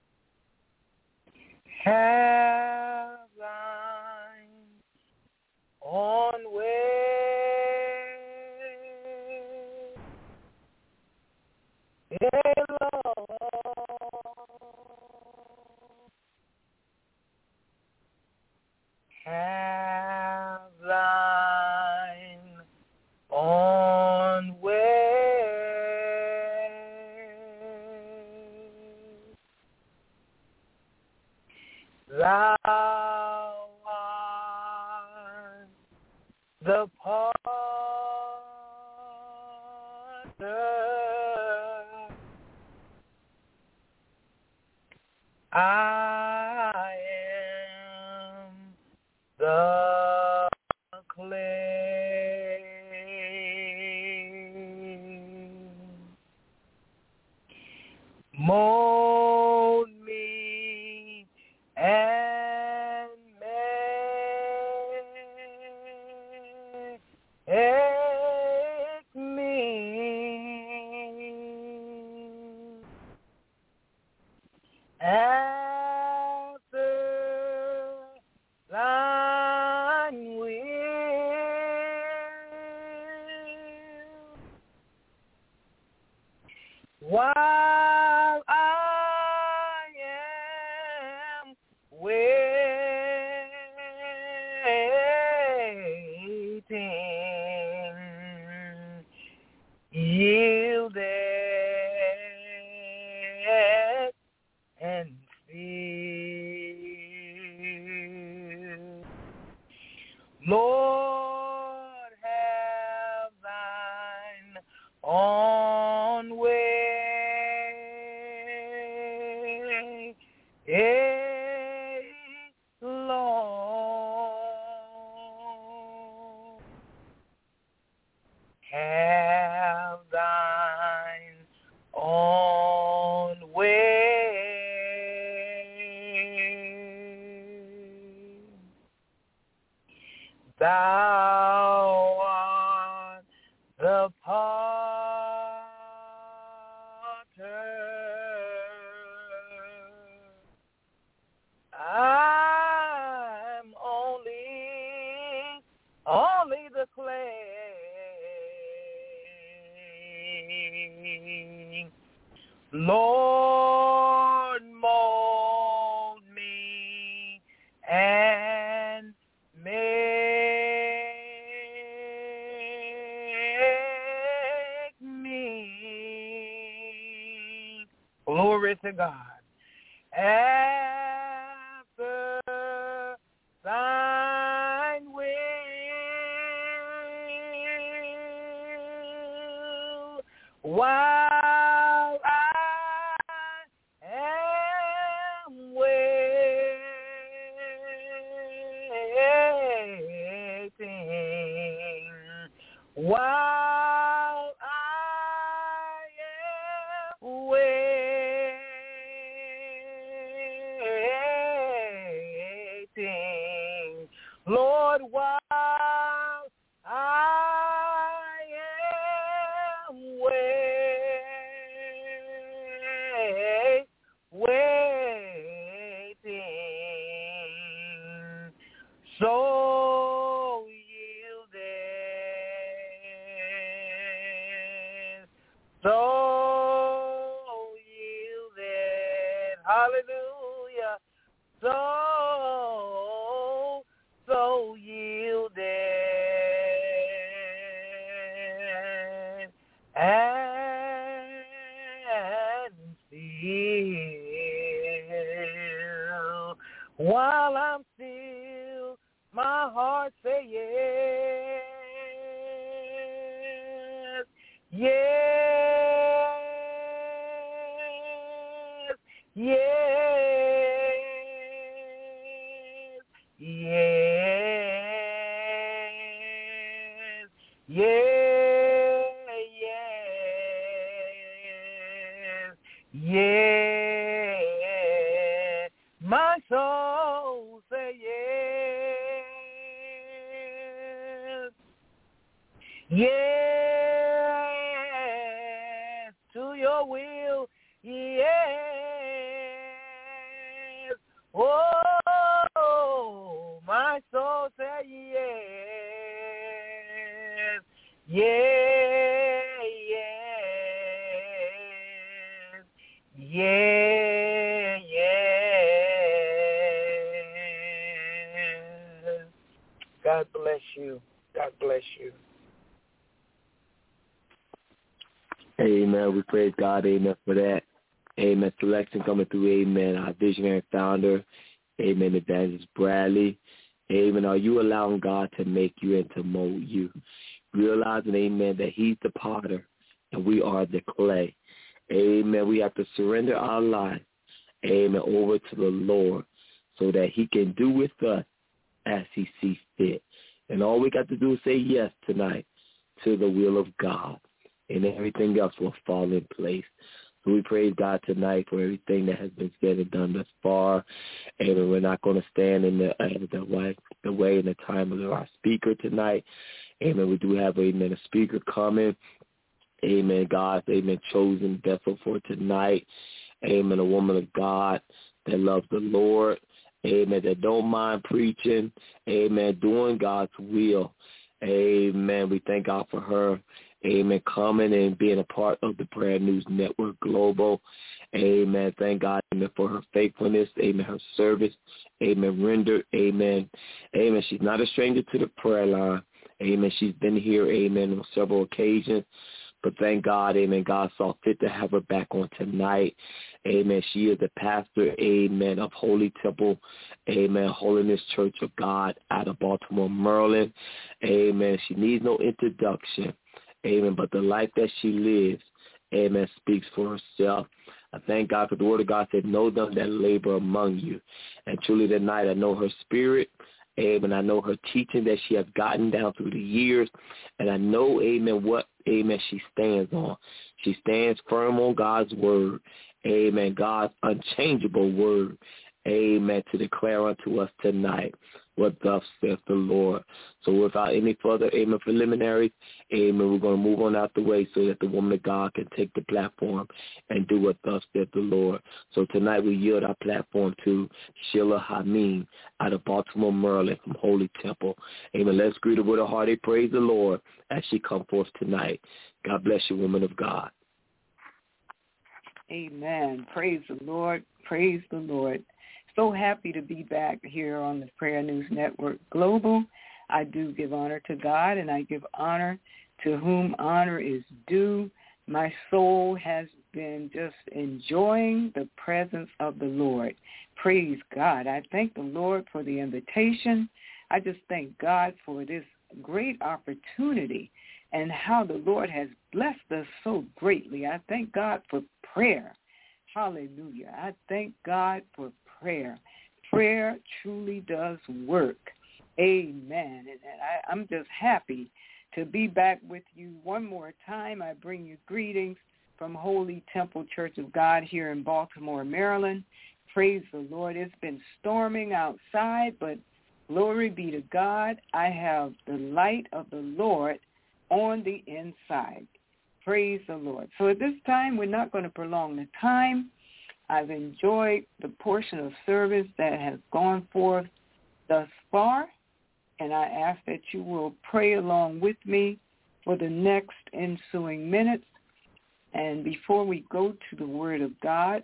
Have thine own way, hey, Lord. Have thine own way. Thou art the potter, I am the clay. Mold me and make me after thine will, while I am waiting, yielded and still. Lord, have thine own way, hey, Lord, have thine own way. Thou art the potter, I'm only, only the clay. Lord, mold me and make me, glory to God, after thine will, while I am waiting, while I am waiting, Lord, while I am wait, waiting, so hallelujah, so, so yielded and still, while I'm still, my heart say yes, yes, yes, yes, yes, yes, yes, my soul say yes, yes, to your will, yes, oh, my soul say yes, yes, yes, yes, yes. God bless you. God bless you. Amen. We praise God, amen, for that. Amen. Selection coming through, amen. Our visionary founder, amen, Evangelist Bradley. Amen. Are you allowing God to make you and to mold you? Realizing, amen, that he's the potter and we are the clay. Amen. We have to surrender our life, amen, over to the Lord so that he can do with us as he sees fit. And all we got to do is say yes tonight to the will of God, and everything else will fall in place. So we praise God tonight for everything that has been said and done thus far. And we're not going to stand in the, uh, the, way, the way and the time of our speaker tonight. Amen. We do have, amen, a speaker coming. Amen. God's, amen, chosen vessel for tonight. Amen. A woman of God that loves the Lord. Amen. That don't mind preaching. Amen. Doing God's will. Amen. We thank God for her. Amen. Coming and being a part of the Prayer News Network Global. Amen. Thank God, amen, for her faithfulness. Amen. Her service. Amen. Rendered. Amen. Amen. She's not a stranger to the prayer line. Amen. She's been here. Amen. On several occasions. But thank God, amen, God saw fit to have her back on tonight. Amen. She is the pastor, amen, of Holy Temple, amen, Holiness Church of God out of Baltimore, Maryland. Amen. She needs no introduction. Amen. But the life that she lives, amen, speaks for herself. I thank God for the word of God said, know them that labor among you. And truly tonight I know her spirit. Amen. I know her teaching that she has gotten down through the years. And I know, amen, what, amen, she stands on. She stands firm on God's word. Amen. God's unchangeable word. Amen. To declare unto us tonight what thus saith the Lord. So without any further, amen, preliminaries, amen, we're going to move on out the way so that the woman of God can take the platform and do what thus saith the Lord. So tonight we yield our platform to Sheila Hameen out of Baltimore, Maryland from Holy Temple. Amen. Let's greet her with a hearty praise the Lord as she comes forth tonight. God bless you, woman of God. Amen. Praise the Lord. Praise the Lord. So happy to be back here on the Prayer News Network Global. I do give honor to God, and I give honor to whom honor is due. My soul has been just enjoying the presence of the Lord. Praise God. I thank the Lord for the invitation. I just thank God for this great opportunity and how the Lord has blessed us so greatly. I thank God for prayer. Hallelujah. I thank God for prayer. Prayer truly does work. Amen. And I, I'm just happy to be back with you one more time. I bring you greetings from Holy Temple Church of God here in Baltimore, Maryland. Praise the Lord. It's been storming outside, but glory be to God. I have the light of the Lord on the inside. Praise the Lord. So at this time, we're not going to prolong the time. I've enjoyed the portion of service that has gone forth thus far, and I ask that you will pray along with me for the next ensuing minutes. And before we go to the Word of God,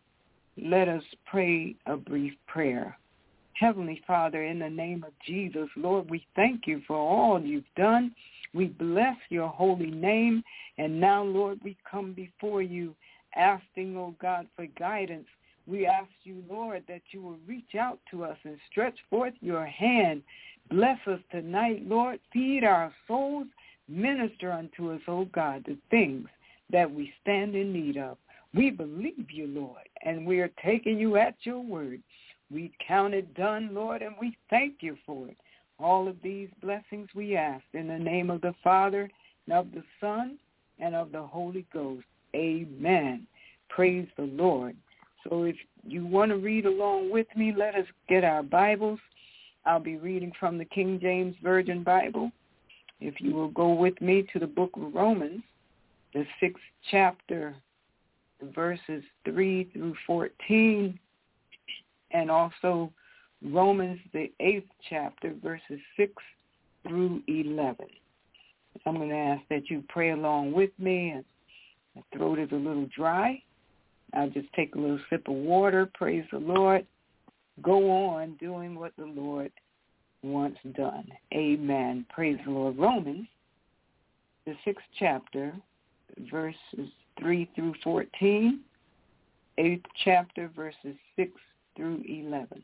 let us pray a brief prayer. Heavenly Father, in the name of Jesus, Lord, we thank you for all you've done. We bless your holy name. And now, Lord, we come before you asking, oh God, for guidance. We ask you, Lord, that you will reach out to us and stretch forth your hand. Bless us tonight, Lord. Feed our souls. Minister unto us, oh God, the things that we stand in need of. We believe you, Lord, and we are taking you at your word. We count it done, Lord, and we thank you for it. All of these blessings we ask in the name of the Father, and of the Son, and of the Holy Ghost. Amen. Praise the Lord. So if you want to read along with me, let us get our Bibles. I'll be reading from the King James Version Bible. If you will go with me to the book of Romans, the sixth chapter, verses three through fourteen, and also Romans, the eighth chapter, verses six through eleven. I'm going to ask that you pray along with me. And my throat is a little dry. I'll just take a little sip of water. Praise the Lord. Go on doing what the Lord wants done. Amen. Praise the Lord. Romans, the sixth chapter, verses three through fourteen, eighth chapter, verses six through eleven.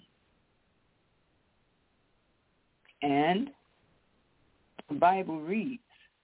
And the Bible reads,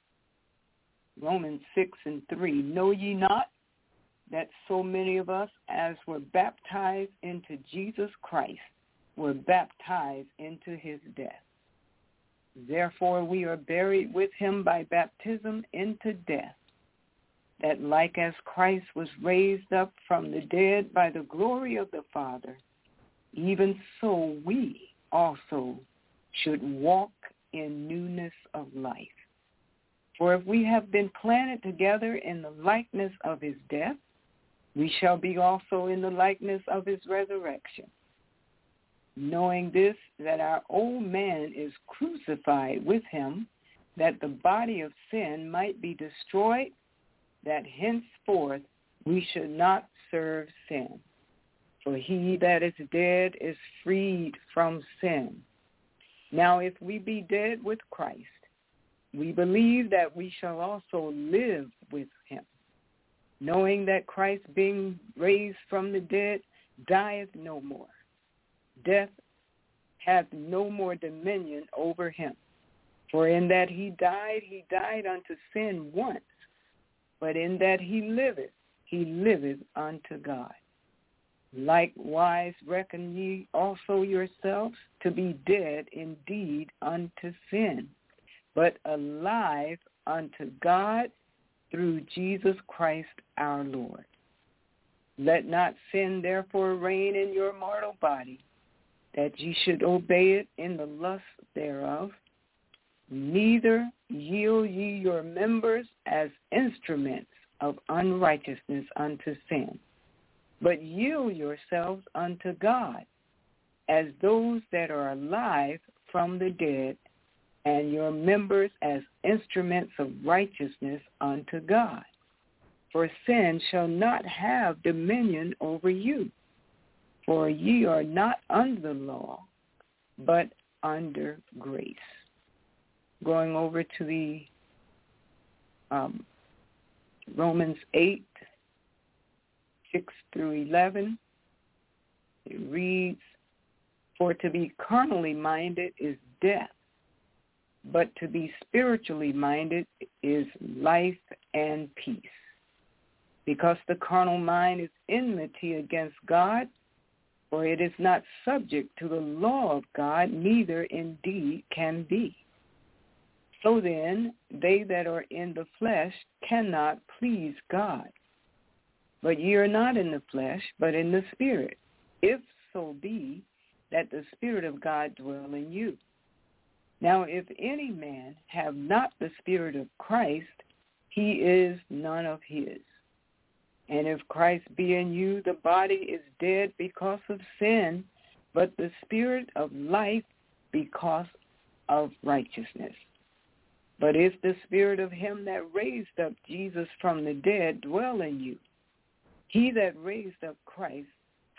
Romans six and three, know ye not that so many of us as were baptized into Jesus Christ were baptized into his death? Therefore we are buried with him by baptism into death, that like as Christ was raised up from the dead by the glory of the Father, even so we also should walk in newness of life. For if we have been planted together in the likeness of his death, we shall be also in the likeness of his resurrection. Knowing this, that our old man is crucified with him, that the body of sin might be destroyed, that henceforth we should not serve sin. For he that is dead is freed from sin. Now if we be dead with Christ, we believe that we shall also live with him, knowing that Christ, being raised from the dead, dieth no more. Death hath no more dominion over him. For in that he died, he died unto sin once, but in that he liveth, he liveth unto God. Likewise reckon ye also yourselves to be dead indeed unto sin, but alive unto God through Jesus Christ our Lord. Let not sin therefore reign in your mortal body, that ye should obey it in the lust thereof. Neither yield ye your members as instruments of unrighteousness unto sin, but yield yourselves unto God as those that are alive from the dead, and your members as instruments of righteousness unto God. For sin shall not have dominion over you, for ye are not under the law, but under grace. Going over to the um, Romans eight, six through eleven, it reads, for to be carnally minded is death, but to be spiritually minded is life and peace. Because the carnal mind is enmity against God, for it is not subject to the law of God, neither indeed can be. So then, they that are in the flesh cannot please God. But ye are not in the flesh, but in the Spirit, if so be that the Spirit of God dwell in you. Now, if any man have not the Spirit of Christ, he is none of his. And if Christ be in you, the body is dead because of sin, but the Spirit of life because of righteousness. But if the Spirit of him that raised up Jesus from the dead dwell in you, he that raised up Christ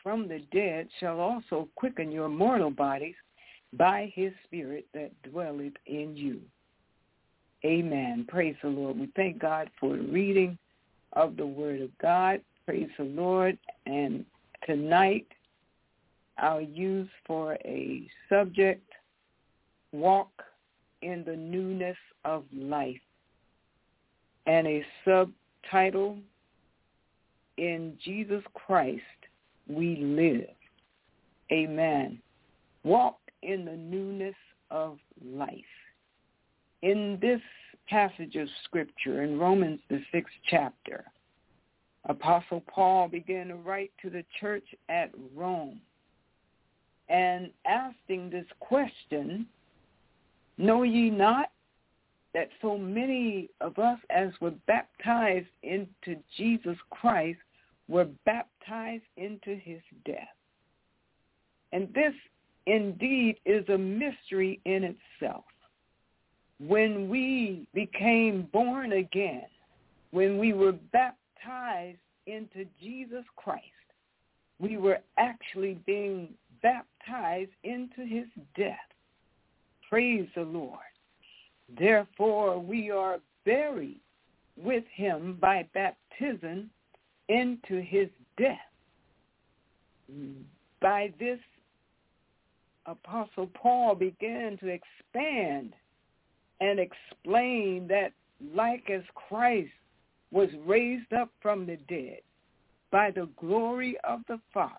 from the dead shall also quicken your mortal bodies by his Spirit that dwelleth in you. Amen. Praise the Lord. We thank God for the reading of the Word of God. Praise the Lord. And tonight I'll use for a subject, walk in the newness of life, and a subtitle, in Jesus Christ we live. Amen. Walk in the newness of life. In this passage of Scripture, in Romans, the sixth chapter, Apostle Paul began to write to the church at Rome and asking this question, know ye not that so many of us as were baptized into Jesus Christ were baptized into his death? And this indeed is a mystery in itself. When we became born again, when we were baptized into Jesus Christ, we were actually being baptized into his death. Praise the Lord. Therefore, we are buried with him by baptism into his death. By this, Apostle Paul began to expand and explain that like as Christ was raised up from the dead by the glory of the Father,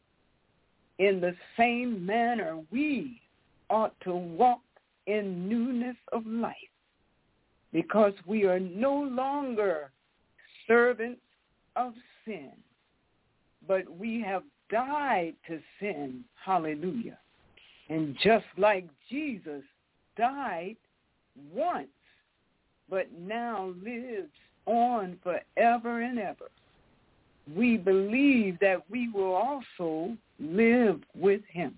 in the same manner we ought to walk in newness of life, because we are no longer servants of sin, but we have died to sin. Hallelujah. And just like Jesus died once, but now lives on forever and ever, we believe that we will also live with him.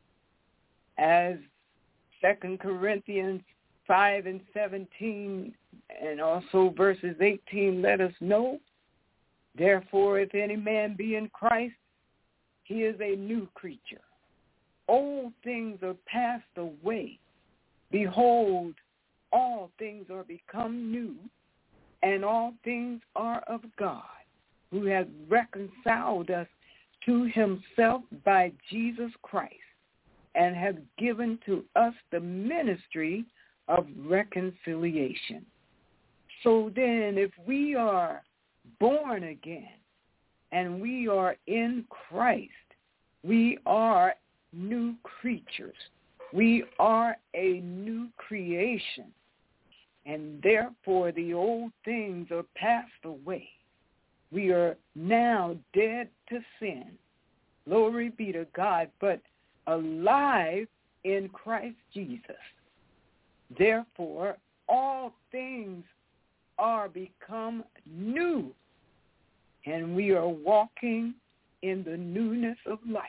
As Second Corinthians five and seventeen and also verses eighteen let us know, therefore if any man be in Christ, he is a new creature. Old things are passed away. Behold, all things are become new, and all things are of God, who has reconciled us to himself by Jesus Christ, and has given to us the ministry of reconciliation. So then, if we are born again and we are in Christ, we are new creatures. We are a new creation. And therefore, the old things are passed away. We are now dead to sin. Glory be to God, but alive in Christ Jesus. Therefore, all things are become new, and we are walking in the newness of life.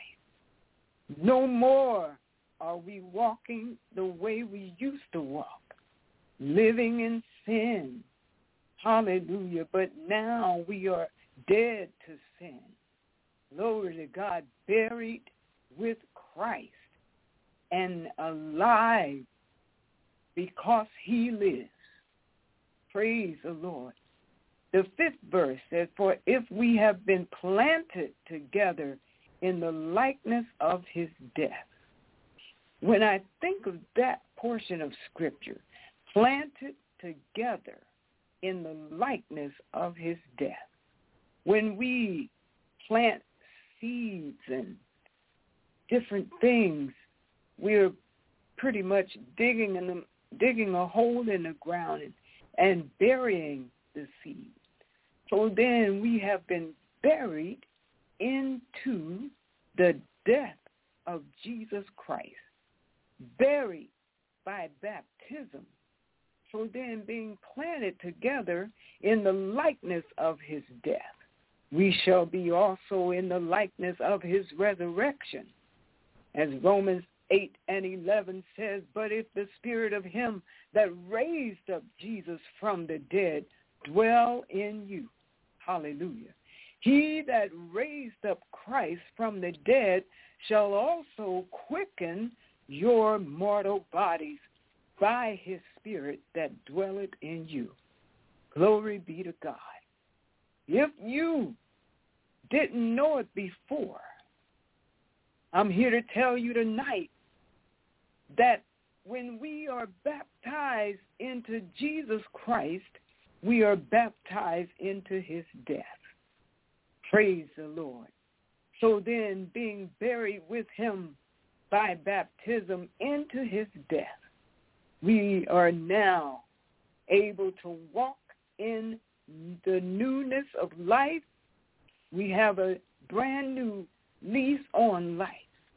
No more are we walking the way we used to walk, living in sin. Hallelujah. But now we are dead to sin. Glory to God, buried with Christ and alive because he lives. Praise the Lord. The fifth verse says, for if we have been planted together in the likeness of his death. When I think of that portion of Scripture, planted together in the likeness of his death. When we plant seeds and different things, we're pretty much digging in the, digging a hole in the ground and, and burying the seed. So then we have been buried into the death of Jesus Christ, buried by baptism. So then being planted together in the likeness of his death, we shall be also in the likeness of his resurrection. As Romans eight and eleven says, but if the spirit of him that raised up Jesus from the dead dwell in you, hallelujah, He that raised up Christ from the dead shall also quicken your mortal bodies by his Spirit that dwelleth in you. Glory be to God. If you didn't know it before, I'm here to tell you tonight that when we are baptized into Jesus Christ, we are baptized into his death. Praise the Lord. So then, being buried with him by baptism into his death, we are now able to walk in the newness of life. We have a brand new lease on life.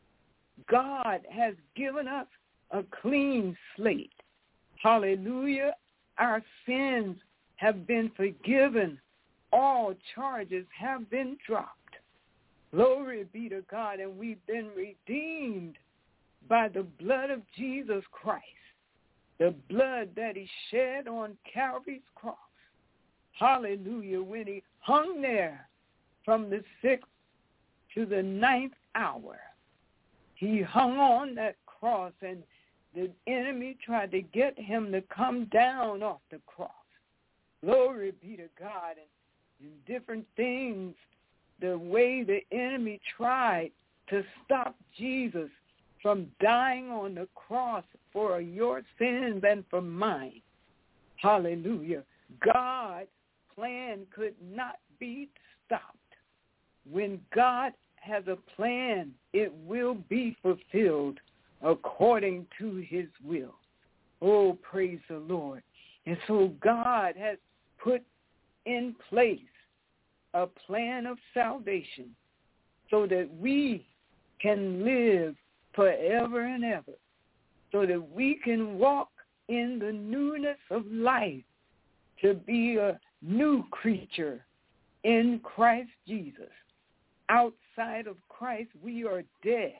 God has given us a clean slate. Hallelujah. Our sins have been forgiven. All charges have been dropped. Glory be to God. And we've been redeemed by the blood of Jesus Christ, the blood that he shed on Calvary's cross. Hallelujah. When he hung there from the sixth to the ninth hour, he hung on that cross, and the enemy tried to get him to come down off the cross. Glory be to God. And, and different things, the way the enemy tried to stop Jesus from dying on the cross for your sins and for mine. Hallelujah. God's plan could not be stopped. When God has a plan, it will be fulfilled according to his will. Oh, praise the Lord. And so God has put in place a plan of salvation so that we can live forever and ever, so that we can walk in the newness of life, to be a new creature in Christ Jesus. Outside of Christ, we are dead.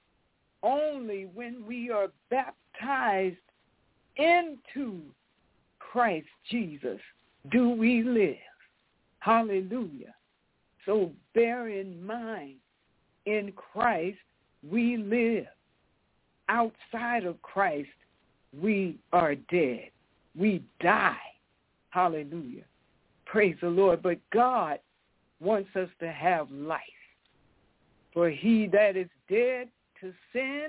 Only when we are baptized into Christ Jesus do we live. Hallelujah. So bear in mind, in Christ we live. Outside of Christ, we are dead. We die. Hallelujah. Praise the Lord. But God wants us to have life. For he that is dead to sin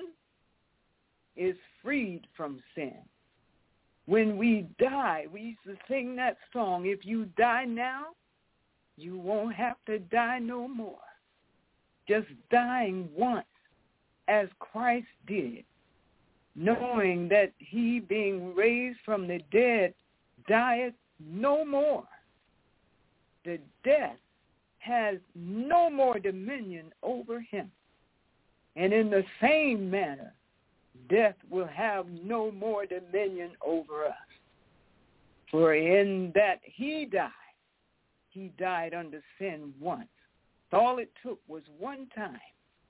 is freed from sin. When we die, we used to sing that song, if you die now, you won't have to die no more. Just dying once, as Christ did, knowing that he being raised from the dead dieth no more. The death has no more dominion over him. And in the same manner, death will have no more dominion over us. For in that he died, he died under sin once. All it took was one time.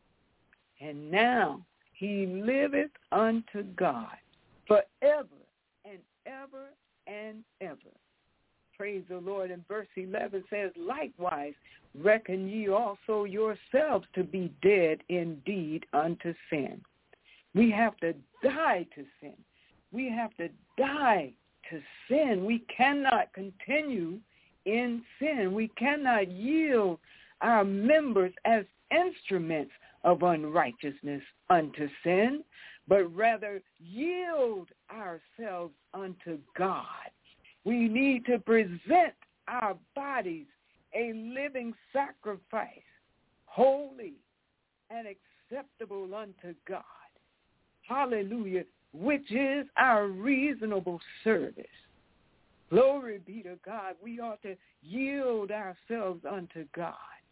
And now he liveth unto God forever and ever and ever. Praise the Lord. And verse eleven says, likewise, reckon ye also yourselves to be dead indeed unto sin. We have to die to sin. We have to die to sin. We cannot continue in sin. We cannot yield our members as instruments of unrighteousness unto sin, but rather yield ourselves unto God. We need to present our bodies a living sacrifice, holy and acceptable unto God. Hallelujah, which is our reasonable service. Glory be to God. We ought to yield ourselves unto God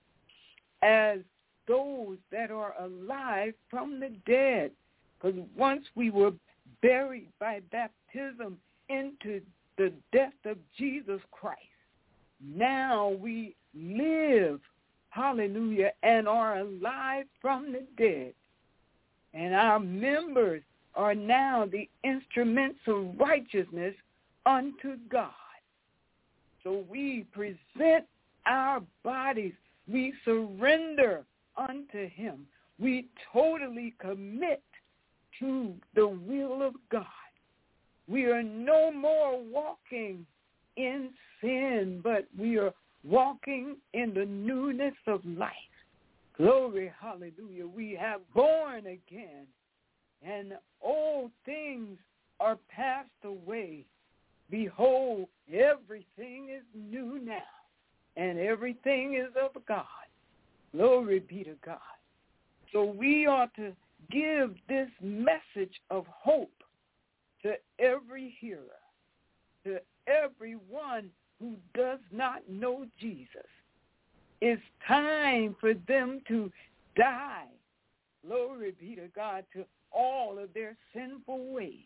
as those that are alive from the dead. Because once we were buried by baptism into the death of Jesus Christ, now we live, hallelujah, and are alive from the dead. And our members are now the instruments of righteousness unto God. So we present our bodies We surrender unto him. We totally commit to the will of God. We are no more walking in sin, but we are walking in the newness of life. Glory, hallelujah. We have born again, and old things are passed away. Behold, everything is new now, and everything is of God. Glory be to God. So we ought to give this message of hope to every hearer, to everyone who does not know Jesus. It's time for them to die, glory be to God, to all of their sinful ways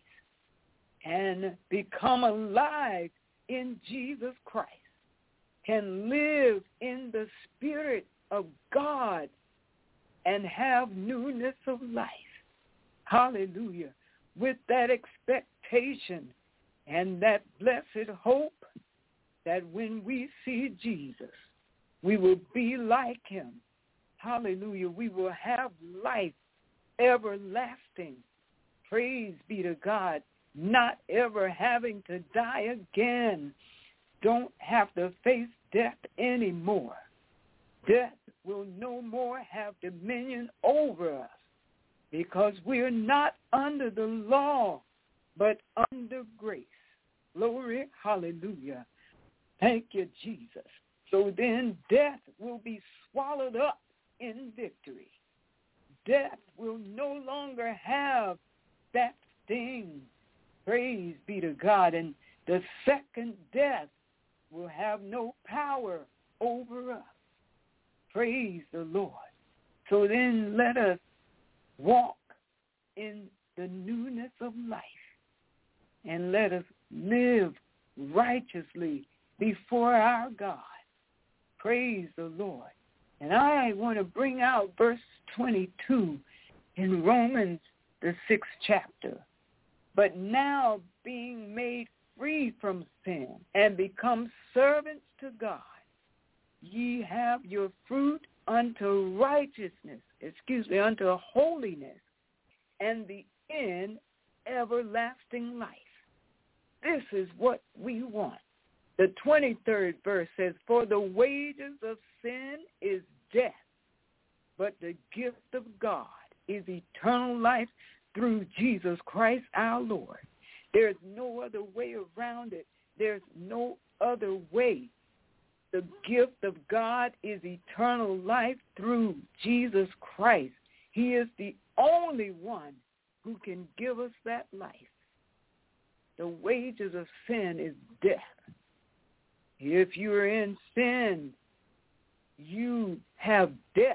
and become alive in Jesus Christ, can live in the Spirit of God and have newness of life. Hallelujah. With that expectation and that blessed hope that when we see Jesus, we will be like him. Hallelujah. We will have life everlasting. Praise be to God. Not ever having to die again. Don't have to face death anymore. Death will no more have dominion over us because we are not under the law, but under grace. Glory, hallelujah. Thank you, Jesus. So then death will be swallowed up in victory. Death will no longer have that sting. Praise be to God. And the second death will have no power over us. Praise the Lord. So then let us walk in the newness of life and let us live righteously before our God. Praise the Lord. And I want to bring out verse twenty-two in Romans, the sixth chapter. But now being made free from sin and become servants to God, ye have your fruit unto righteousness, excuse me, unto holiness, and the end, everlasting life. This is what we want. The twenty-third verse says, for the wages of sin is death, but the gift of God is eternal life through Jesus Christ our Lord. There's no other way around it. There's no other way. The gift of God is eternal life through Jesus Christ. He is the only one who can give us that life. The wages of sin is death. If you are in sin, you have death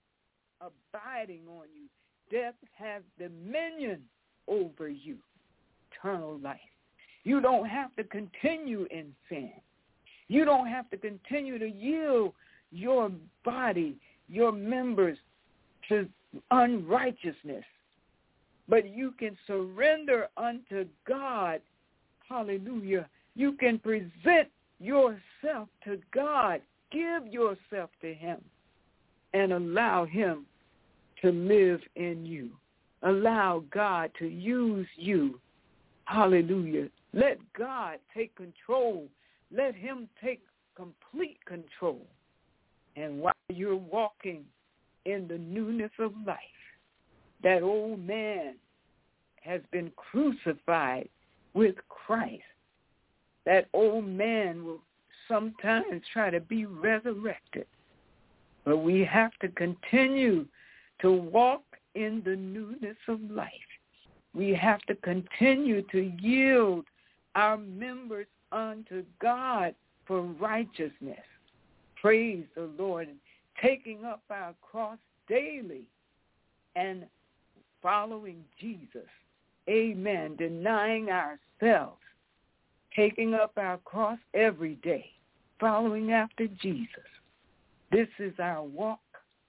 abiding on you. Death has dominion over you, eternal life. You don't have to continue in sin. You don't have to continue to yield your body, your members to unrighteousness. But you can surrender unto God. Hallelujah. You can present yourself to God. Give yourself to him and allow him to live in you. Allow God to use you. Hallelujah. Let God take control. Let him take complete control. And while you're walking in the newness of life, that old man has been crucified with Christ. That old man will sometimes try to be resurrected. But we have to continue to walk in the newness of life. We have to continue to yield our members unto God for righteousness. Praise the Lord. And taking up our cross daily and following Jesus. Amen. Denying ourselves. Taking up our cross every day. Following after Jesus. This is our walk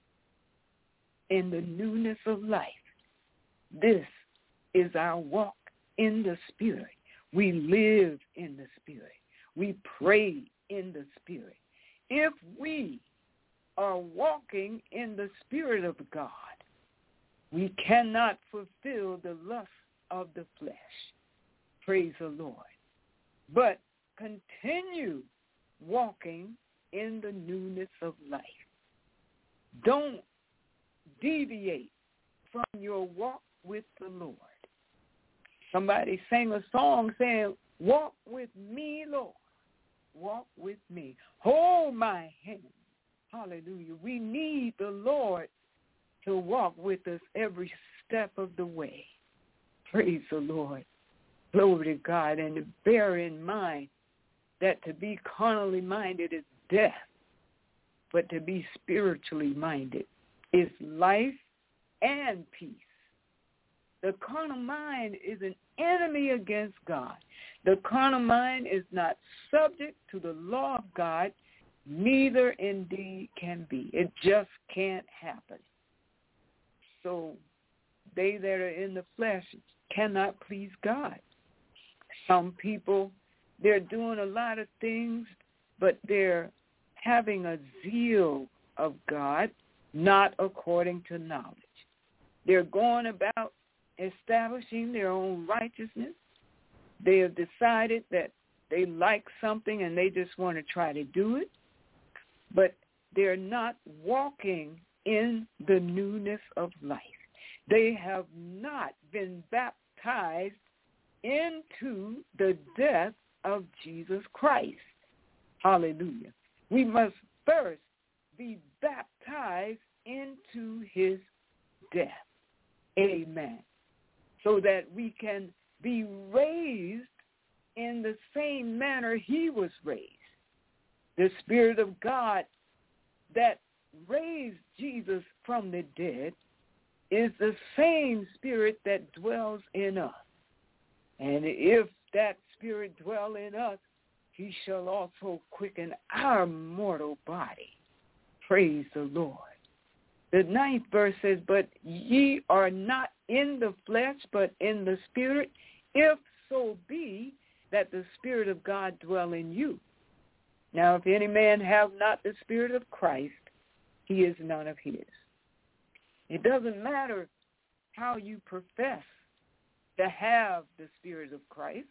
in the newness of life. This is our walk in the Spirit. We live in the Spirit. We pray in the Spirit. If we are walking in the Spirit of God, we cannot fulfill the lust of the flesh. Praise the Lord. But continue walking in the newness of life. Don't deviate from your walk with the Lord. Somebody sang a song saying, walk with me, Lord. Walk with me. Hold my hand. Hallelujah. We need the Lord to walk with us every step of the way. Praise the Lord. Glory to God. And to bear in mind that to be carnally minded is death, but to be spiritually minded is life and peace. The carnal mind is an enemy against God. The carnal mind is not subject to the law of God, neither indeed can be. It just can't happen. So they that are in the flesh cannot please God. Some people, they're doing a lot of things, but they're having a zeal of God, not according to knowledge. They're going about establishing their own righteousness. They have decided that they like something and they just want to try to do it, but they're not walking in the newness of life. They have not been baptized into the death of Jesus Christ. Hallelujah. We must first be baptized into his death. Amen. So that we can be raised in the same manner he was raised. The Spirit of God that raised Jesus from the dead is the same Spirit that dwells in us. And if that Spirit dwell in us, he shall also quicken our mortal body. Praise the Lord. The ninth verse says, but ye are not in the flesh, but in the Spirit, if so be that the Spirit of God dwell in you. Now, if any man have not the Spirit of Christ, he is none of his. It doesn't matter how you profess to have the Spirit of Christ.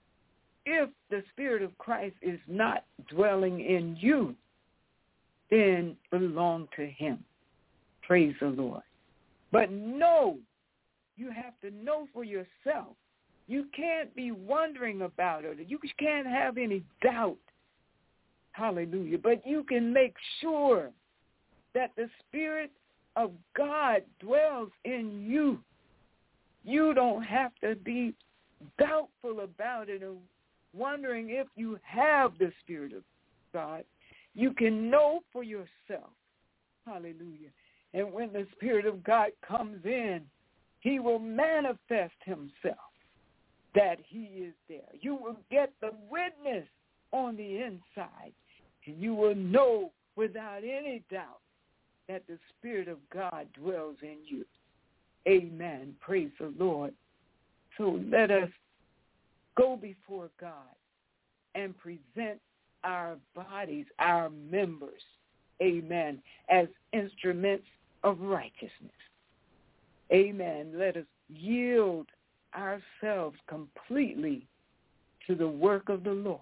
If the Spirit of Christ is not dwelling in you, then belong to him. Praise the Lord. But know, you have to know for yourself. You can't be wondering about it. You can't have any doubt. Hallelujah. But you can make sure that the Spirit of God dwells in you. You don't have to be doubtful about it or wondering if you have the Spirit of God. You can know for yourself. Hallelujah. And when the Spirit of God comes in, he will manifest himself that he is there. You will get the witness on the inside, and you will know without any doubt that the Spirit of God dwells in you. Amen. Praise the Lord. So let us go before God and present our bodies, our members, amen, as instruments of righteousness. Amen. Let us yield ourselves completely to the work of the Lord.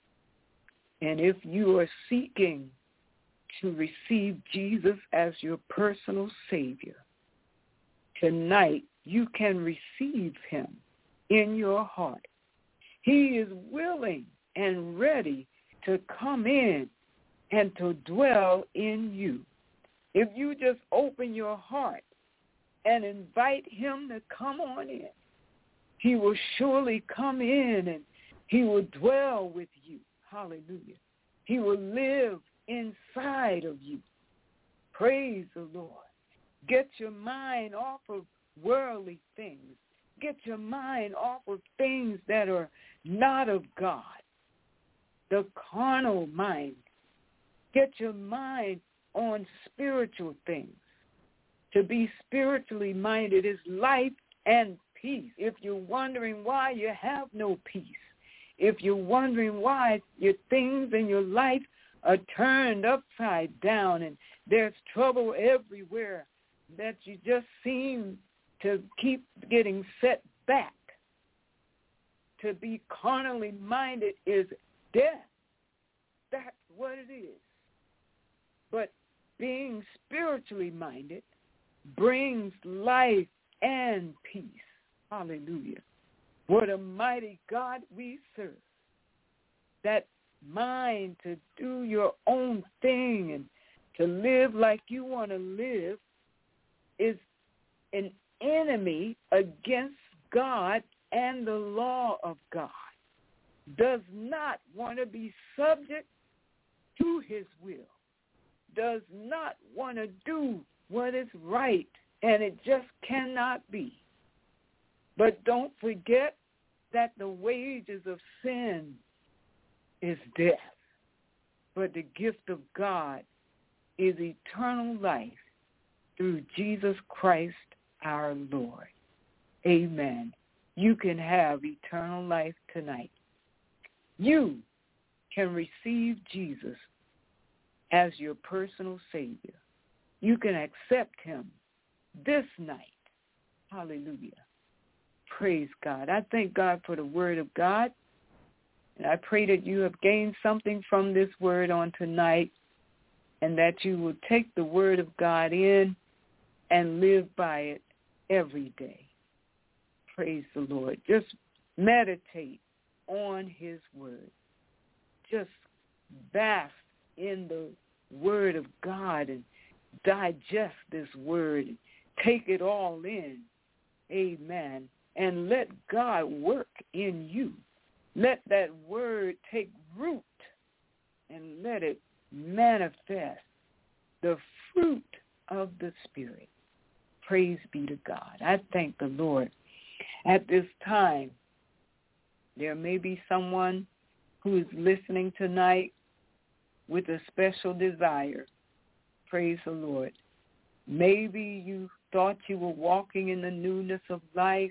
And if you are seeking to receive Jesus as your personal Savior, tonight you can receive him in your heart. He is willing and ready to come in and to dwell in you. If you just open your heart and invite him to come on in, he will surely come in and he will dwell with you. Hallelujah. He will live inside of you. Praise the Lord. Get your mind off of worldly things. Get your mind off of things that are not of God. The carnal mind. Get your mind on spiritual things. To be spiritually minded is life and peace. If you're wondering why you have no peace, if you're wondering why your things in your life are turned upside down, and there's trouble everywhere that you just seem to keep getting set back. To be carnally minded is death. That's what it is. But being spiritually minded brings life and peace. Hallelujah. What a mighty God we serve. That mind to do your own thing and to live like you want to live is an enemy against God and the law of God. Does not want to be subject to his will. Does not want to do what is right, and it just cannot be. But don't forget that the wages of sin is death, but the gift of God is eternal life through Jesus Christ our Lord. Amen. You can have eternal life tonight. You can receive Jesus as your personal Savior. You can accept him this night. Hallelujah. Praise God. I thank God for the word of God. And I pray that you have gained something from this word on tonight, and that you will take the word of God in and live by it every day. Praise the Lord. Just meditate on his word. Just bask in the word of God and digest this word. Take it all in. Amen. And let God work in you. Let that word take root and let it manifest the fruit of the Spirit. Praise be to God. I thank the Lord. At this time, there may be someone who is listening tonight with a special desire. Praise the Lord. Maybe you thought you were walking in the newness of life,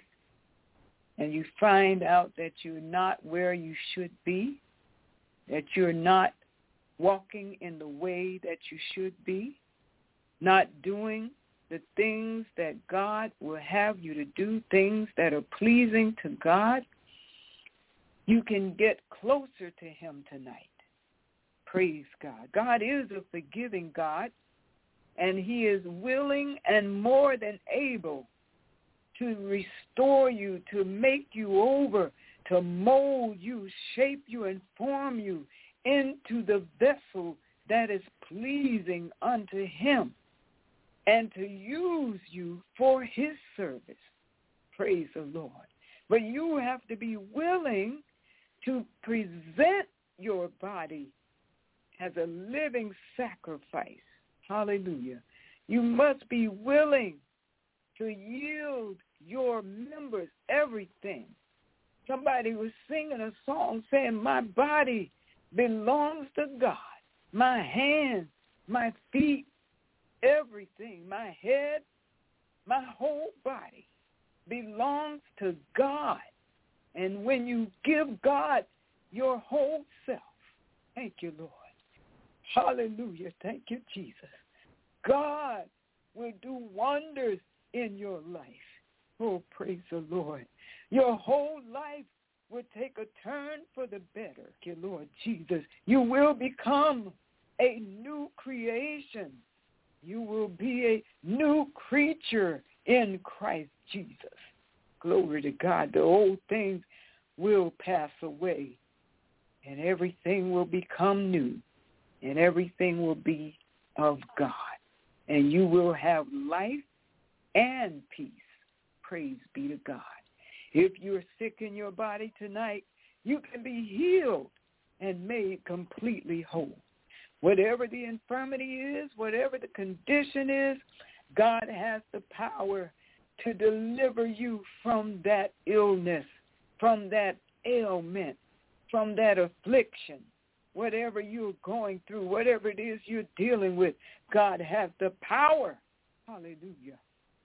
and you find out that you're not where you should be, that you're not walking in the way that you should be, not doing the things that God will have you to do, things that are pleasing to God. You can get closer to him tonight. Praise God. God is a forgiving God, and he is willing and more than able to restore you, to make you over, to mold you, shape you, and form you into the vessel that is pleasing unto him, and to use you for his service. Praise the Lord. But you have to be willing to present your body as a living sacrifice. Hallelujah. You must be willing to yield your members everything. Somebody was singing a song saying, my body belongs to God. My hands, my feet, everything, my head, my whole body belongs to God. And when you give God your whole self, thank you, Lord. Hallelujah. Thank you, Jesus. God will do wonders in your life. Oh, praise the Lord. Your whole life will take a turn for the better. Thank you, Lord Jesus. You will become a new creation. You will be a new creature in Christ Jesus. Glory to God. The old things will pass away, and everything will become new, and everything will be of God. And you will have life and peace. Praise be to God. If you're sick in your body tonight, you can be healed and made completely whole. Whatever the infirmity is, whatever the condition is, God has the power to deliver you from that illness, from that ailment, from that affliction. Whatever you're going through, whatever it is you're dealing with, God has the power. Hallelujah.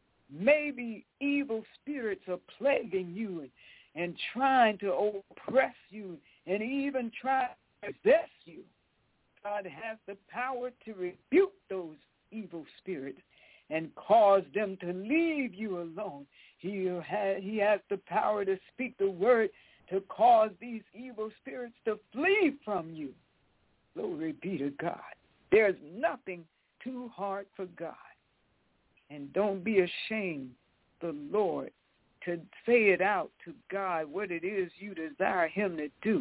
Maybe evil spirits are plaguing you and, and trying to oppress you and even try to possess you. God has the power to rebuke those evil spirits and cause them to leave you alone. He has, he has the power to speak the word to cause these evil spirits to flee from you. Glory be to God. There's nothing too hard for God. And don't be ashamed, the Lord, to say it out to God what it is you desire him to do.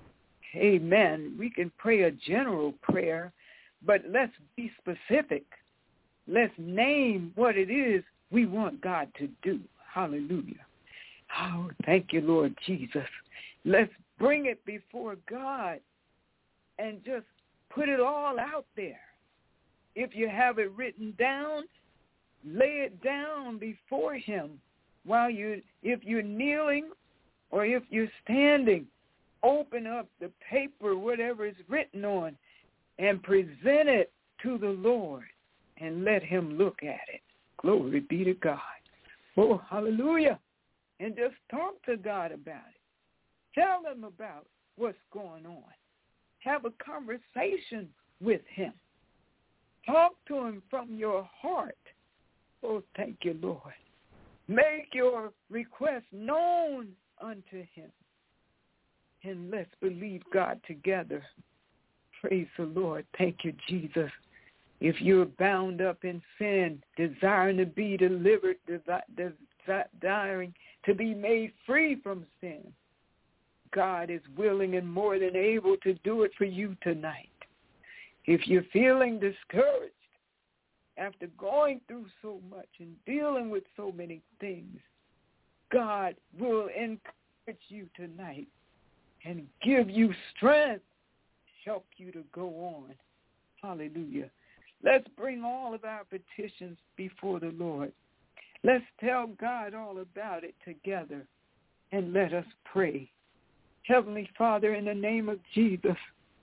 Amen. We can pray a general prayer, but let's be specific. Let's name what it is we want God to do. Hallelujah. Oh, thank you, Lord Jesus. Let's bring it before God and just put it all out there. If you have it written down, lay it down before him while you, if you're kneeling or if you're standing, open up the paper, whatever is written on, and present it to the Lord and let him look at it. Glory be to God. Oh, hallelujah. And just talk to God about it. Tell him about what's going on. Have a conversation with him. Talk to him from your heart. Oh, thank you, Lord. Make your request known unto him. And let's believe God together. Praise the Lord. Thank you, Jesus. If you're bound up in sin, desiring to be delivered, desiring to be made free from sin, God is willing and more than able to do it for you tonight. If you're feeling discouraged after going through so much and dealing with so many things, God will encourage you tonight and give you strength, help you to go on. Hallelujah. Let's bring all of our petitions before the Lord. Let's tell God all about it together, and let us pray. Heavenly Father, in the name of Jesus,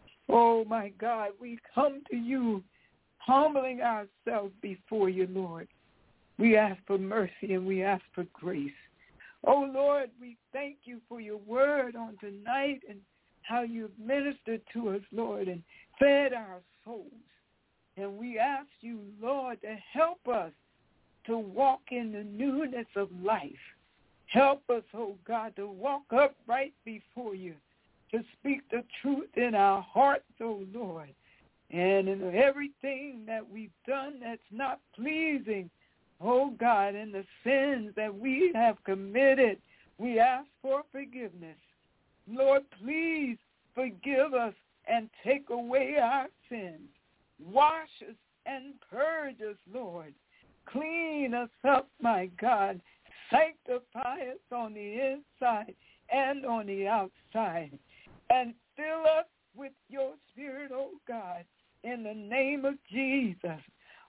oh, my God, we come to you, humbling ourselves before you, Lord. We ask for mercy and we ask for grace. Oh, Lord, we thank you for your word on tonight and how you've ministered to us, Lord, and fed our souls. And we ask you, Lord, to help us to walk in the newness of life. Help us, oh God, to walk upright before you, to speak the truth in our hearts, oh Lord. And in everything that we've done that's not pleasing, oh God, in the sins that we have committed, we ask for forgiveness. Lord, please forgive us and take away our sins. Wash us and purge us, Lord. Clean us up, my God. Sanctify us on the inside and on the outside. And fill us with your spirit, oh God, in the name of Jesus.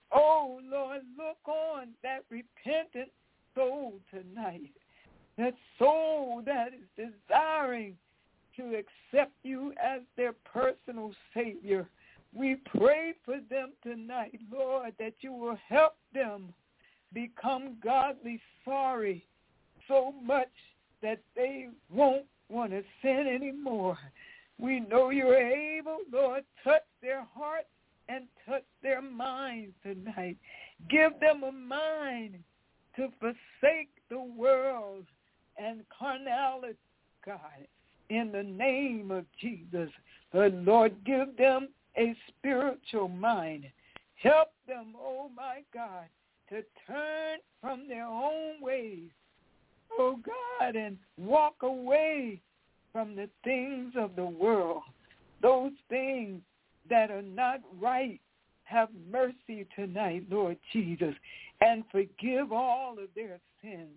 Oh, Lord, look on that repentant soul tonight. That soul that is desiring to accept you as their personal Savior. We pray for them tonight, Lord, that you will help them become godly sorry so much that they won't want to sin anymore. We know you're able, Lord. Touch their hearts and touch their minds tonight. Give them a mind to forsake the world and carnality, God, in the name of Jesus. But Lord, give them a spiritual mind. Help them, oh my God, to turn from their own ways, oh God, and walk away from the things of the world, those things that are not right. Have mercy tonight, Lord Jesus, and forgive all of their sins.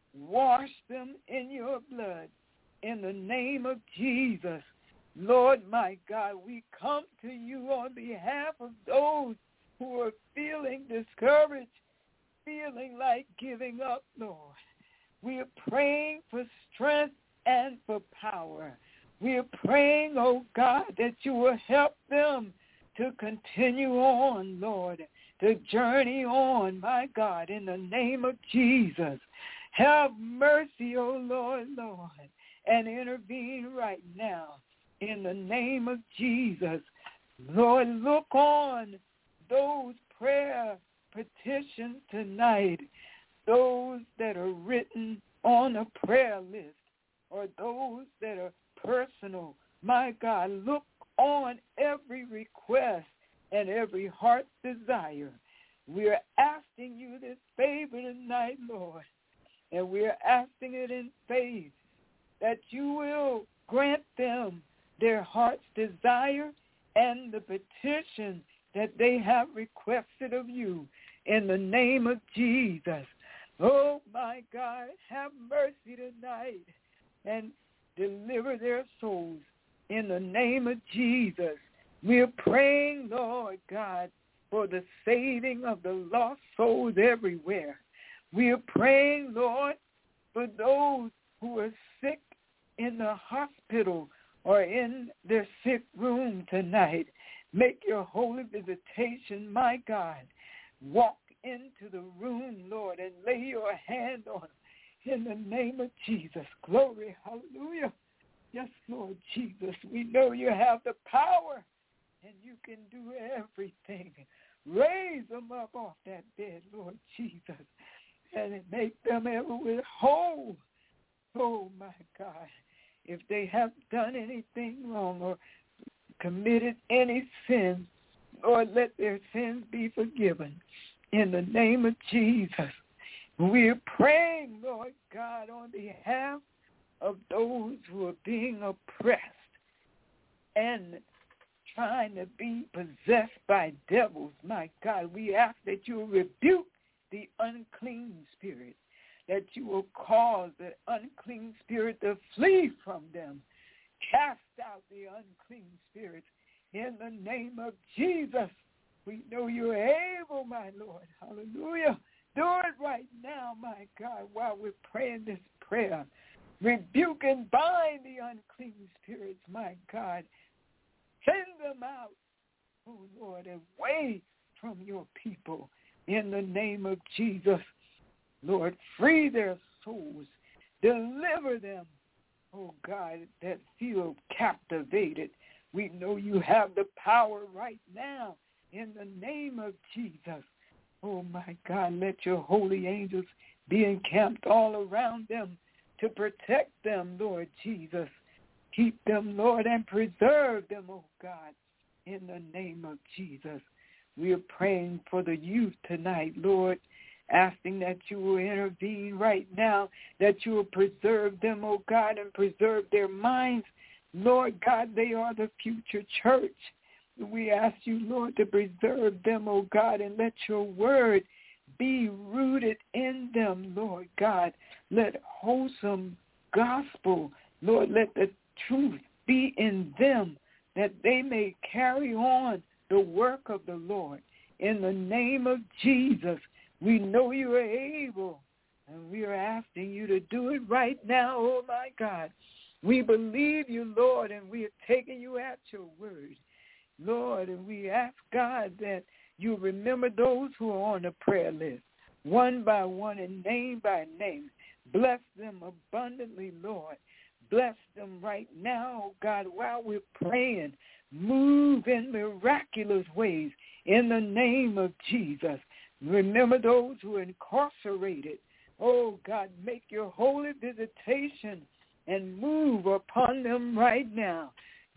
Wash them in your blood in the name of Jesus. Lord, my God, we come to you on behalf of those who are feeling discouraged, feeling like giving up, Lord. We are praying for strength and for power. We are praying, oh God, that you will help them to continue on, Lord, to journey on, my God, in the name of Jesus. Have mercy, oh Lord, Lord, and intervene right now in the name of Jesus. Lord, look on those prayer petitions tonight, those that are written on a prayer list or those that are personal. My God, look on every request and every heart's desire. We are asking you this favor tonight, Lord, and we are asking it in faith that you will grant them their heart's desire and the petition that they have requested of you in the name of Jesus. Oh, my God, have mercy tonight and deliver their souls in the name of Jesus. We are praying, Lord God, for the saving of the lost souls everywhere. We are praying, Lord, for those who are sick in the hospital or in their sick room tonight. Make your holy visitation, my God. Walk into the room, Lord, and lay your hand on them in the name of Jesus. Glory, hallelujah. Yes, Lord Jesus, we know you have the power and you can do everything. Raise them up off that bed, Lord Jesus, and make them ever with whole. Oh, my God, if they have done anything wrong or committed any sin, Lord, let their sins be forgiven. In the name of Jesus, we're praying, Lord God, on behalf of those who are being oppressed and trying to be possessed by devils. My God, we ask that you will rebuke the unclean spirit, that you will cause the unclean spirit to flee from them. Cast out the unclean spirits in the name of Jesus. We know you're able, my Lord. Hallelujah. Do it right now, my God, while we're praying this prayer. Rebuke and bind the unclean spirits, my God. Send them out, oh Lord, away from your people in the name of Jesus. Lord, free their souls. Deliver them, oh God, that feel captivated. We know you have the power right now in the name of Jesus. Oh, my God, let your holy angels be encamped all around them to protect them, Lord Jesus. Keep them, Lord, and preserve them, oh God, in the name of Jesus. We are praying for the youth tonight, Lord, asking that you will intervene right now, that you will preserve them, oh God, and preserve their minds. Lord God, they are the future church. We ask you, Lord, to preserve them, oh God, and let your word be rooted in them, Lord God. Let wholesome gospel, Lord, let the truth be in them, that they may carry on the work of the Lord. In the name of Jesus, we know you are able, and we are asking you to do it right now, oh my God. We believe you, Lord, and we are taking you at your word, Lord, and we ask, God, that you remember those who are on the prayer list, one by one and name by name. Bless them abundantly, Lord. Bless them right now, oh God, while we're praying. Move in miraculous ways in the name of Jesus. Remember those who are incarcerated. Oh, God, make your holy visitation and move upon them right now.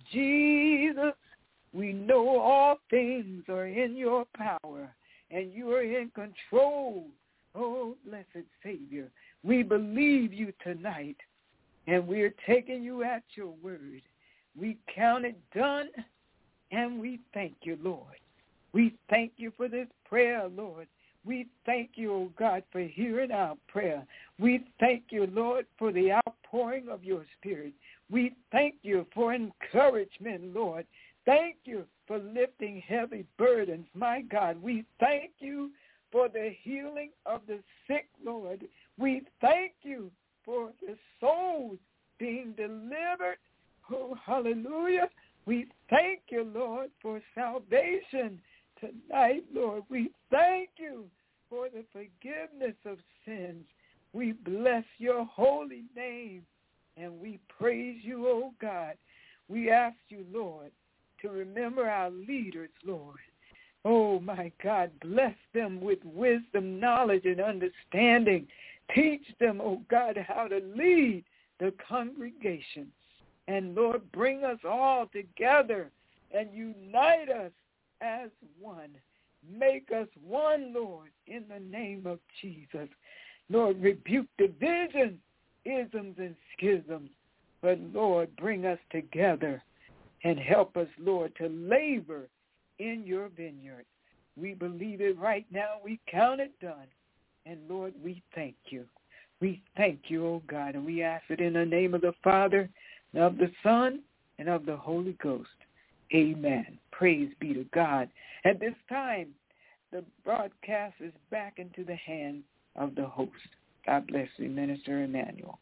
Jesus, we know all things are in your power, and you are in control. Oh, blessed Savior, we believe you tonight, and we are taking you at your word. We count it done, and we thank you, Lord. We thank you for this prayer, Lord. We thank you, oh God, for hearing our prayer. We thank you, Lord, for the outpouring of your spirit. We thank you for encouragement, Lord. Thank you for lifting heavy burdens, my God. We thank you for the healing of the sick, Lord. We thank you for the souls being delivered. Oh, hallelujah. We thank you, Lord, for salvation tonight, Lord. We thank you for the forgiveness of sins. We bless your holy name, and we praise you, oh God. We ask you, Lord, to remember our leaders, Lord. Oh, my God, bless them with wisdom, knowledge, and understanding. Teach them, oh God, how to lead the congregation. And, Lord, bring us all together and unite us as one. Make us one, Lord, in the name of Jesus. Lord, rebuke division, isms, and schisms. But, Lord, bring us together and help us, Lord, to labor in your vineyard. We believe it right now. We count it done. And, Lord, we thank you. We thank you, oh God, and we ask it in the name of the Father, and of the Son, and of the Holy Ghost. Amen. Praise be to God. At this time, the broadcast is back into the hands of the host. God bless you, Minister Emmanuel.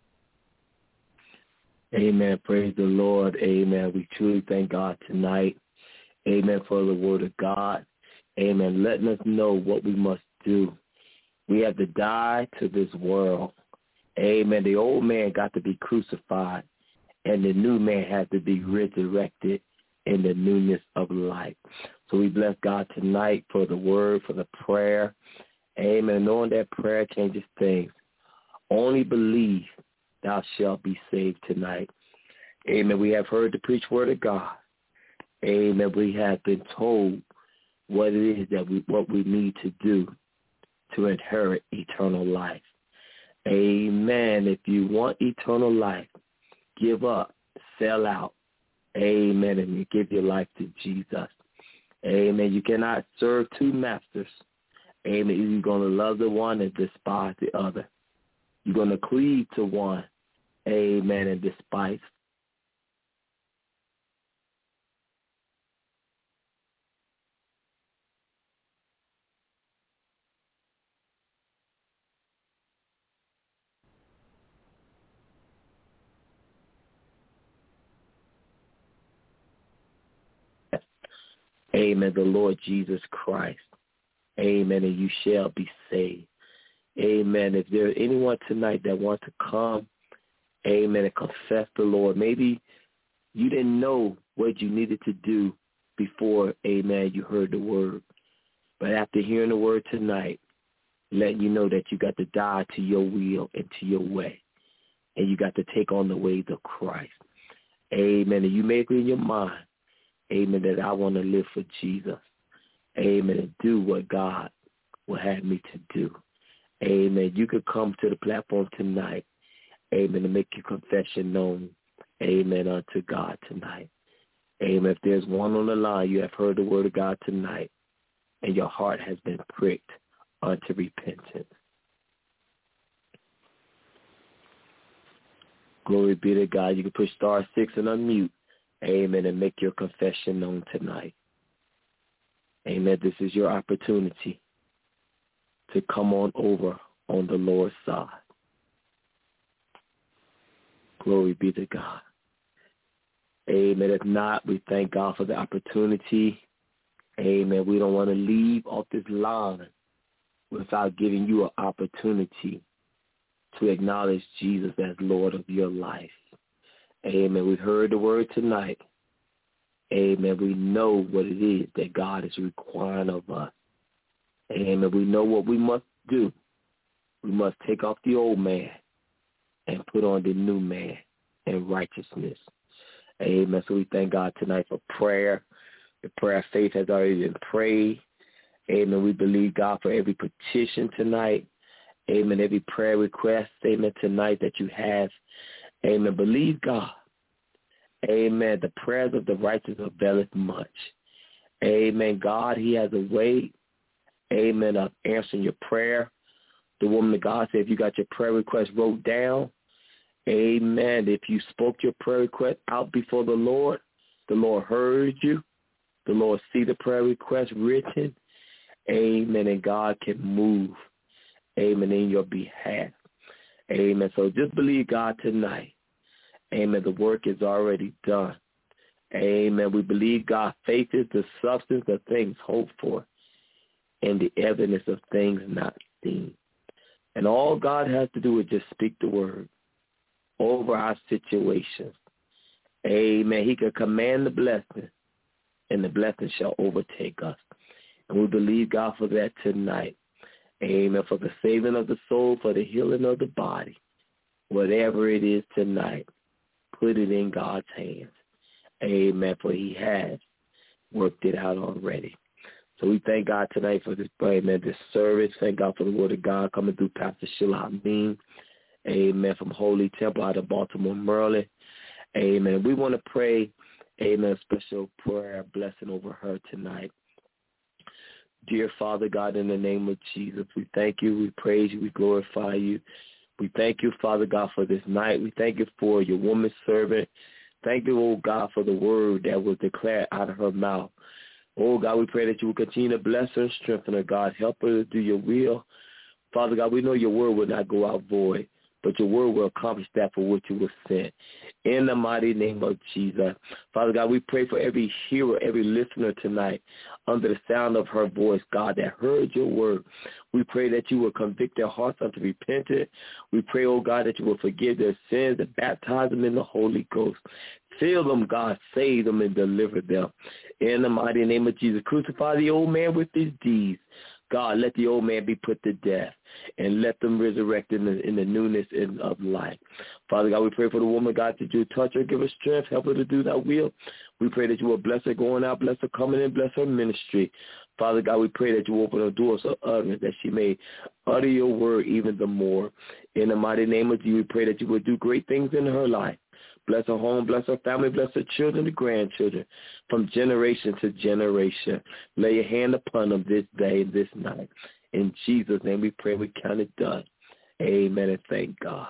Amen. Praise the Lord. Amen. We truly thank God tonight. Amen, for the word of God. Amen. Letting us know what we must do. We have to die to this world. Amen. The old man got to be crucified, and the new man had to be resurrected in the newness of life. So we bless God tonight for the word, for the prayer. Amen. Knowing that prayer changes things. Only believe thou shalt be saved tonight. Amen. We have heard the preached word of God. Amen. We have been told what it is that we what we need to do to inherit eternal life. Amen. If you want eternal life, give up, sell out. Amen. And you give your life to Jesus. Amen. You cannot serve two masters. Amen. You're going to love the one and despise the other. You're going to cleave to one. Amen. And despise Amen, the Lord Jesus Christ. Amen, and you shall be saved. Amen. If there's anyone tonight that wants to come, amen, and confess the Lord, maybe you didn't know what you needed to do before, amen, you heard the word. But after hearing the word tonight, letting you know that you got to die to your will and to your way, and you got to take on the ways of Christ. Amen. And you make it in your mind, amen, that I want to live for Jesus. Amen. And do what God will have me to do. Amen. You could come to the platform tonight. Amen. And make your confession known. Amen. Unto God tonight. Amen. If there's one on the line, you have heard the word of God tonight, and your heart has been pricked unto repentance. Glory be to God. You can push star six and unmute. Amen. And make your confession known tonight. Amen. This is your opportunity to come on over on the Lord's side. Glory be to God. Amen. If not, we thank God for the opportunity. Amen. We don't want to leave off this line without giving you an opportunity to acknowledge Jesus as Lord of your life. Amen. We heard the word tonight. Amen. We know what it is that God is requiring of us. Amen. We know what we must do. We must take off the old man and put on the new man in righteousness. Amen. So we thank God tonight for prayer. The prayer of faith has already been prayed. Amen. We believe God for every petition tonight. Amen. Every prayer request, amen, tonight that you have. Amen. Believe God. Amen. The prayers of the righteous availeth much. Amen. God, he has a way, amen, of answering your prayer. The woman of God said if you got your prayer request wrote down, amen, if you spoke your prayer request out before the Lord, the Lord heard you. The Lord see the prayer request written. Amen. And God can move, amen, in your behalf. Amen. So just believe God tonight. Amen. The work is already done. Amen. We believe God. Faith is the substance of things hoped for and the evidence of things not seen. And all God has to do is just speak the word over our situations. Amen. He can command the blessing, and the blessing shall overtake us. And we believe, God, for that tonight. Amen. For the saving of the soul, for the healing of the body. Whatever it is tonight, put it in God's hands. Amen. For he has worked it out already. So we thank God tonight for this, amen, this service. Thank God for the word of God coming through Pastor Sheila Amin. Amen. From Holy Temple out of Baltimore, Maryland. Amen. We want to pray, amen, a special prayer blessing over her tonight. Dear Father God, in the name of Jesus, we thank you, we praise you, we glorify you. We thank you, Father God, for this night. We thank you for your woman servant. Thank you, oh God, for the word that was declared out of her mouth. Oh, God, we pray that you will continue to bless her and strengthen her, God. Help her to do your will. Father God, we know your word will not go out void, but your word will accomplish that for which you were sent. In the mighty name of Jesus. Father God, we pray for every hearer, every listener tonight under the sound of her voice, God, that heard your word. We pray that you will convict their hearts unto repentance. We pray, oh God, that you will forgive their sins and baptize them in the Holy Ghost. Fill them, God, save them and deliver them. In the mighty name of Jesus, crucify the old man with his deeds. God, let the old man be put to death and let them resurrect in the, in the newness of life. Father God, we pray for the woman, God, that you touch her, give her strength, help her to do that will. We pray that you will bless her going out, bless her coming in, bless her ministry. Father God, we pray that you open her doors of utterance, that she may utter your word even the more. In the mighty name of Jesus, we pray that you will do great things in her life. Bless her home, bless her family, bless her children and grandchildren from generation to generation. Lay your hand upon them this day and this night. In Jesus' name we pray, we count it done. Amen and thank God.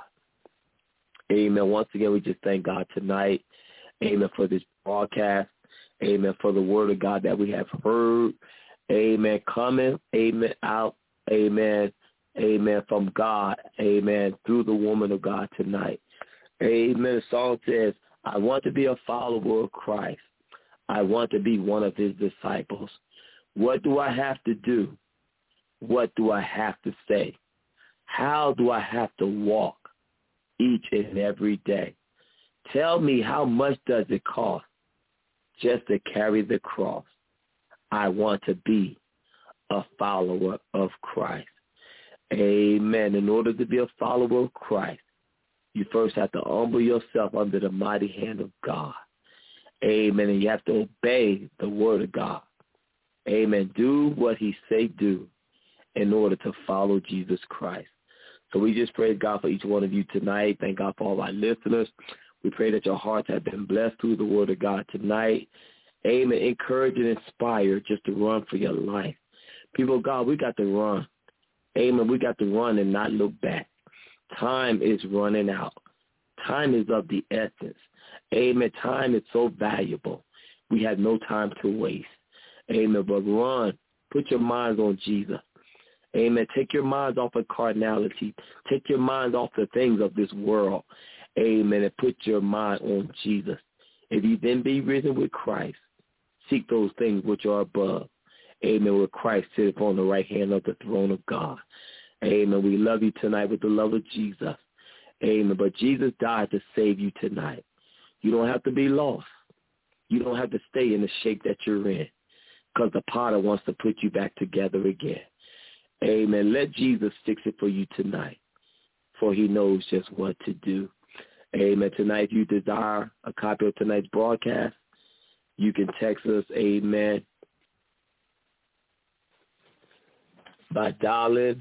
Amen. Once again, we just thank God tonight. Amen for this broadcast. Amen for the word of God that we have heard. Amen. Coming. Amen. Out. Amen. Amen. From God. Amen. Through the woman of God tonight. Amen. The song says, I want to be a follower of Christ. I want to be one of his disciples. What do I have to do? What do I have to say? How do I have to walk each and every day? Tell me, how much does it cost just to carry the cross? I want to be a follower of Christ. Amen. In order to be a follower of Christ, you first have to humble yourself under the mighty hand of God. Amen. And you have to obey the word of God. Amen. Do what he say do in order to follow Jesus Christ. So we just praise God for each one of you tonight. Thank God for all our listeners. We pray that your hearts have been blessed through the word of God tonight. Amen. Encourage and inspire just to run for your life. People of God, we got to run. Amen. We got to run and not look back. Time is running out. Time is of the essence. Amen. Time is so valuable. We have no time to waste. Amen. But run. Put your minds on Jesus. Amen. Take your minds off of carnality. Take your minds off the things of this world. Amen. And put your mind on Jesus. If you then be risen with Christ, seek those things which are above. Amen. Where Christ sits on the right hand of the throne of God. Amen. We love you tonight with the love of Jesus. Amen. But Jesus died to save you tonight. You don't have to be lost. You don't have to stay in the shape that you're in, because the potter wants to put you back together again. Amen. Let Jesus fix it for you tonight, for he knows just what to do. Amen. Tonight, if you desire a copy of tonight's broadcast, you can text us, amen, by dialing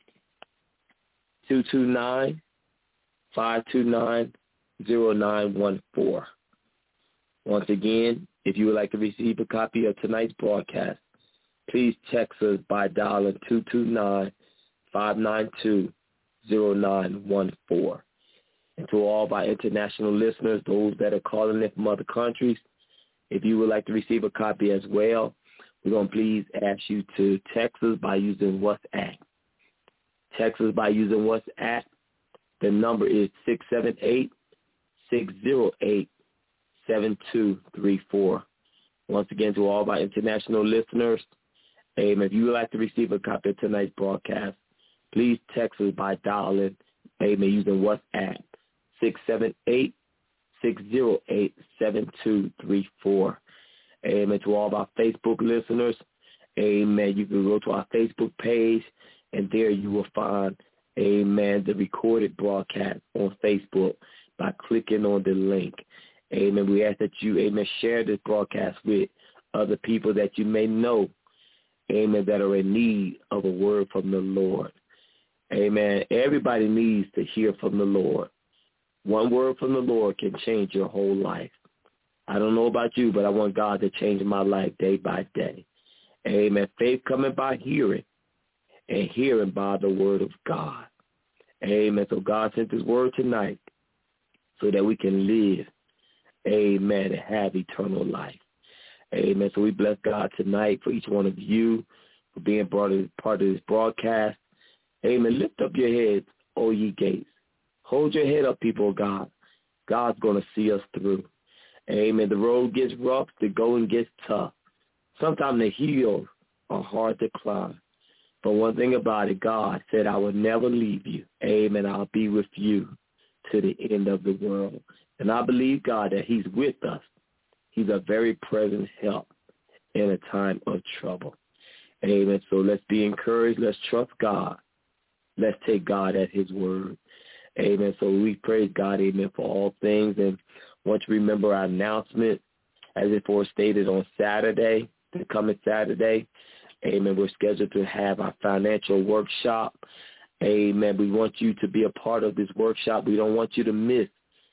two two nine, five two nine, zero nine one four. Once again, if you would like to receive a copy of tonight's broadcast, please text us by dialing two two nine, five nine two, zero nine one four. And to all of our international listeners, those that are calling in from other countries, if you would like to receive a copy as well, we're going to please ask you to text us by using WhatsApp. Text us by using WhatsApp. The number is six seven eight, six zero eight, seven two three four. Once again, to all of our international listeners, amen, if you would like to receive a copy of tonight's broadcast, please text us by dialing, amen, using WhatsApp, six seven eight, six zero eight, seven two three four. Amen. To all of our Facebook listeners, amen, you can go to our Facebook page, and there you will find, amen, the recorded broadcast on Facebook by clicking on the link. Amen. We ask that you, amen, share this broadcast with other people that you may know, amen, that are in need of a word from the Lord. Amen. Everybody needs to hear from the Lord. One word from the Lord can change your whole life. I don't know about you, but I want God to change my life day by day. Amen. Faith coming by hearing, and hearing by the word of God. Amen. So God sent his word tonight so that we can live, amen, and have eternal life. Amen. So we bless God tonight for each one of you for being part of, part of this broadcast. Amen. Lift up your heads, O ye gates. Hold your head up, people of God. God's going to see us through. Amen. The road gets rough. The going gets tough. Sometimes the hills are hard to climb. But one thing about it, God said, I will never leave you. Amen. I'll be with you to the end of the world. And I believe, God, that he's with us. He's a very present help in a time of trouble. Amen. So let's be encouraged. Let's trust God. Let's take God at his word. Amen. So we praise God, amen, for all things. And once you remember our announcement, as it was stated on Saturday, the coming Saturday, amen, we're scheduled to have our financial workshop. Amen. We want you to be a part of this workshop. We don't want you to miss,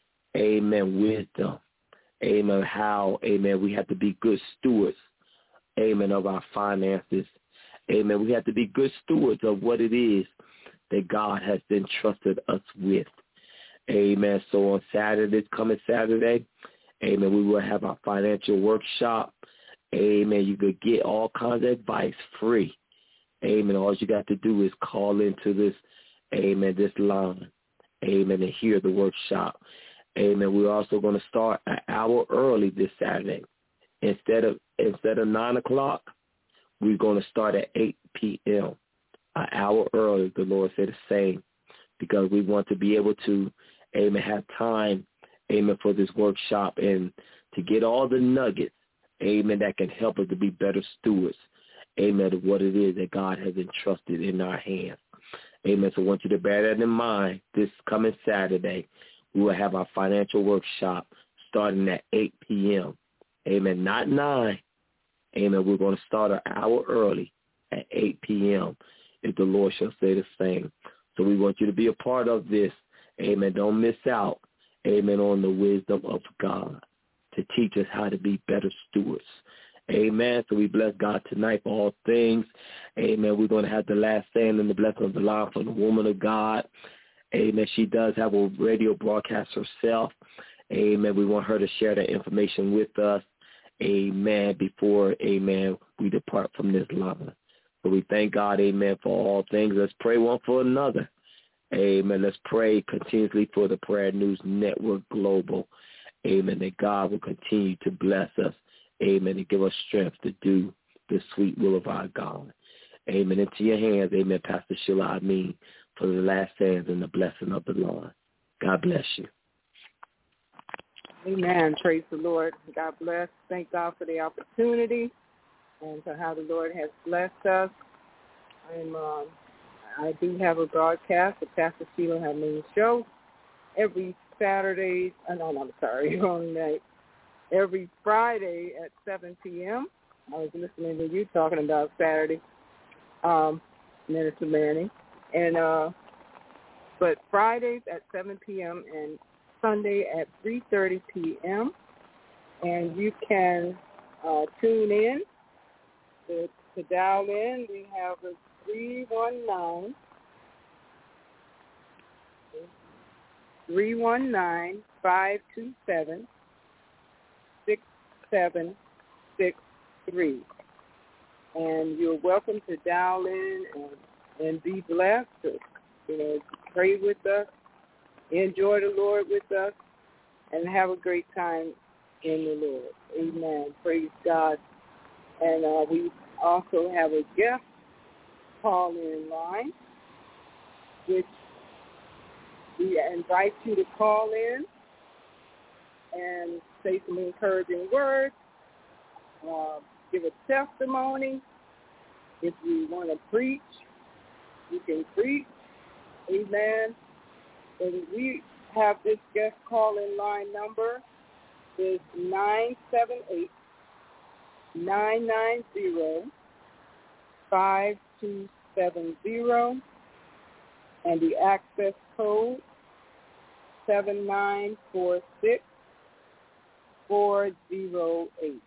amen, wisdom. Amen. How, amen, we have to be good stewards, amen, of our finances. Amen. We have to be good stewards of what it is that God has entrusted us with. Amen. So on Saturday, coming Saturday, amen, we will have our financial workshop. Amen. You could get all kinds of advice free. Amen. All you got to do is call into this, amen, this line. Amen. And hear the workshop. Amen. We're also going to start an hour early this Saturday. Instead of instead of nine o'clock, we're going to start at eight p.m. An hour early, the Lord said the same, because we want to be able to, amen, have time, amen, for this workshop and to get all the nuggets, amen, that can help us to be better stewards, amen, of what it is that God has entrusted in our hands. Amen. So I want you to bear that in mind. This coming Saturday, we will have our financial workshop starting at eight p.m. Amen. Not nine. Amen. We're going to start an hour early at eight p.m. if the Lord shall say the same. So we want you to be a part of this. Amen. Don't miss out. Amen. On the wisdom of God to teach us how to be better stewards. Amen. So we bless God tonight for all things. Amen. We're going to have the last saying and the blessing of the line from the woman of God. Amen. She does have a radio broadcast herself. Amen. We want her to share that information with us. Amen. Before, amen, we depart from this line. So we thank God, amen, for all things. Let's pray one for another. Amen. Let's pray continuously for the Prayer News Network Global. Amen. That God will continue to bless us. Amen. And give us strength to do the sweet will of our God. Amen. Into your hands, amen, Pastor Sheila, I mean, for the last sayings and the blessing of the Lord. God bless you. Amen. Praise the Lord. God bless. Thank God for the opportunity and for how the Lord has blessed us. I'm, um, I do have a broadcast, the Pastor Sheila Hameen Show, every Saturday. Oh, no, no, I'm sorry, wrong night. Every Friday at seven p.m. I was listening to you talking about Saturday, um, Minister Manning. And, uh, but Fridays at seven p.m. and Sunday at three thirty p.m. And you can uh, tune in to, to dial in. We have a three one nine, three one nine, five two seven, six seven six three. And you're welcome to dial in and, and be blessed. To, you know, pray with us, enjoy the Lord with us, and have a great time in the Lord. Amen. Praise God. And uh, we also have a guest call-in line, which we invite you to call in and say some encouraging words, uh, give a testimony, if you want to preach, you can preach. Amen. And we have this guest call-in line number is nine seven eight, nine nine zero, five two seven zero, and the access code seven nine four six, four zero eight.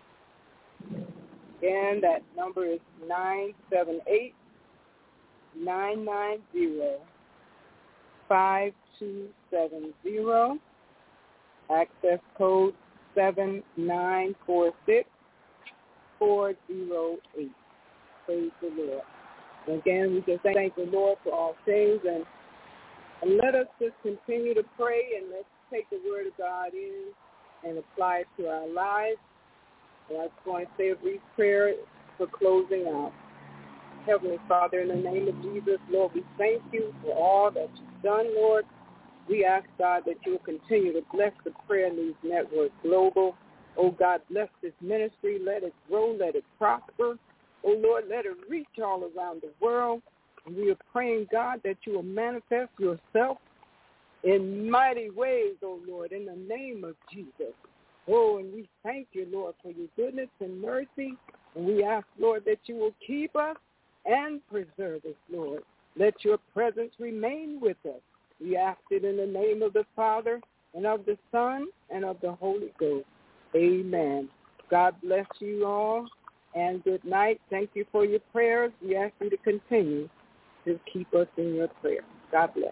Again, that number is nine seven eight, nine nine zero, five two seven zero, access code seven nine four six, four zero eight. Praise the Lord. And again, we just thank the Lord for all things, and, and let us just continue to pray, and let's take the word of God in and apply it to our lives. And I just want to say a brief prayer for closing out. Heavenly Father, in the name of Jesus, Lord, we thank you for all that you've done, Lord. We ask, God, that you will continue to bless the Prayer News Network Global. Oh, God, bless this ministry. Let it grow. Let it prosper. Oh, Lord, let it reach all around the world. And we are praying, God, that you will manifest yourself in mighty ways, oh, Lord, in the name of Jesus. Oh, and we thank you, Lord, for your goodness and mercy. And we ask, Lord, that you will keep us and preserve us, Lord. Let your presence remain with us. We ask it in the name of the Father and of the Son and of the Holy Ghost. Amen. God bless you all, and good night. Thank you for your prayers. We ask you to continue to keep us in your prayer. God bless.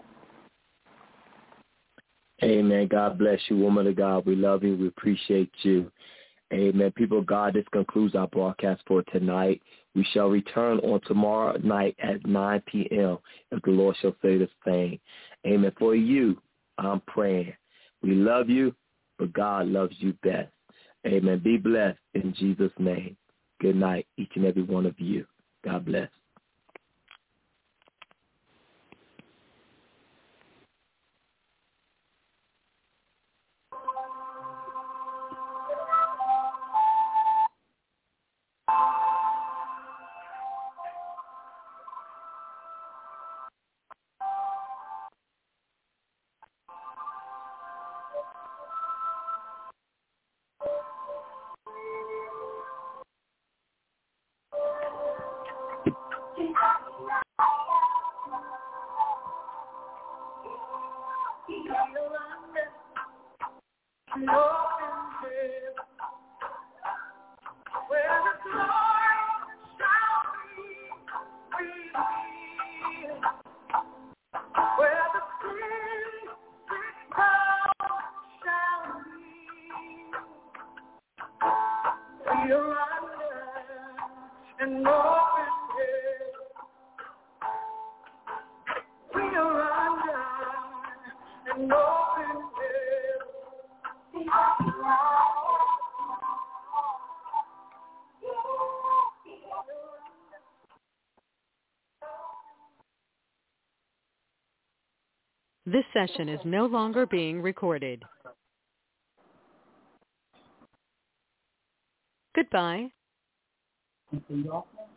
Amen. God bless you, woman of God. We love you. We appreciate you. Amen. People of God, this concludes our broadcast for tonight. We shall return on tomorrow night at nine p.m. if the Lord shall say the same. Amen. For you, I'm praying. We love you, but God loves you best. Amen. Be blessed in Jesus' name. Good night, each and every one of you. God bless. This session is no longer being recorded. Goodbye.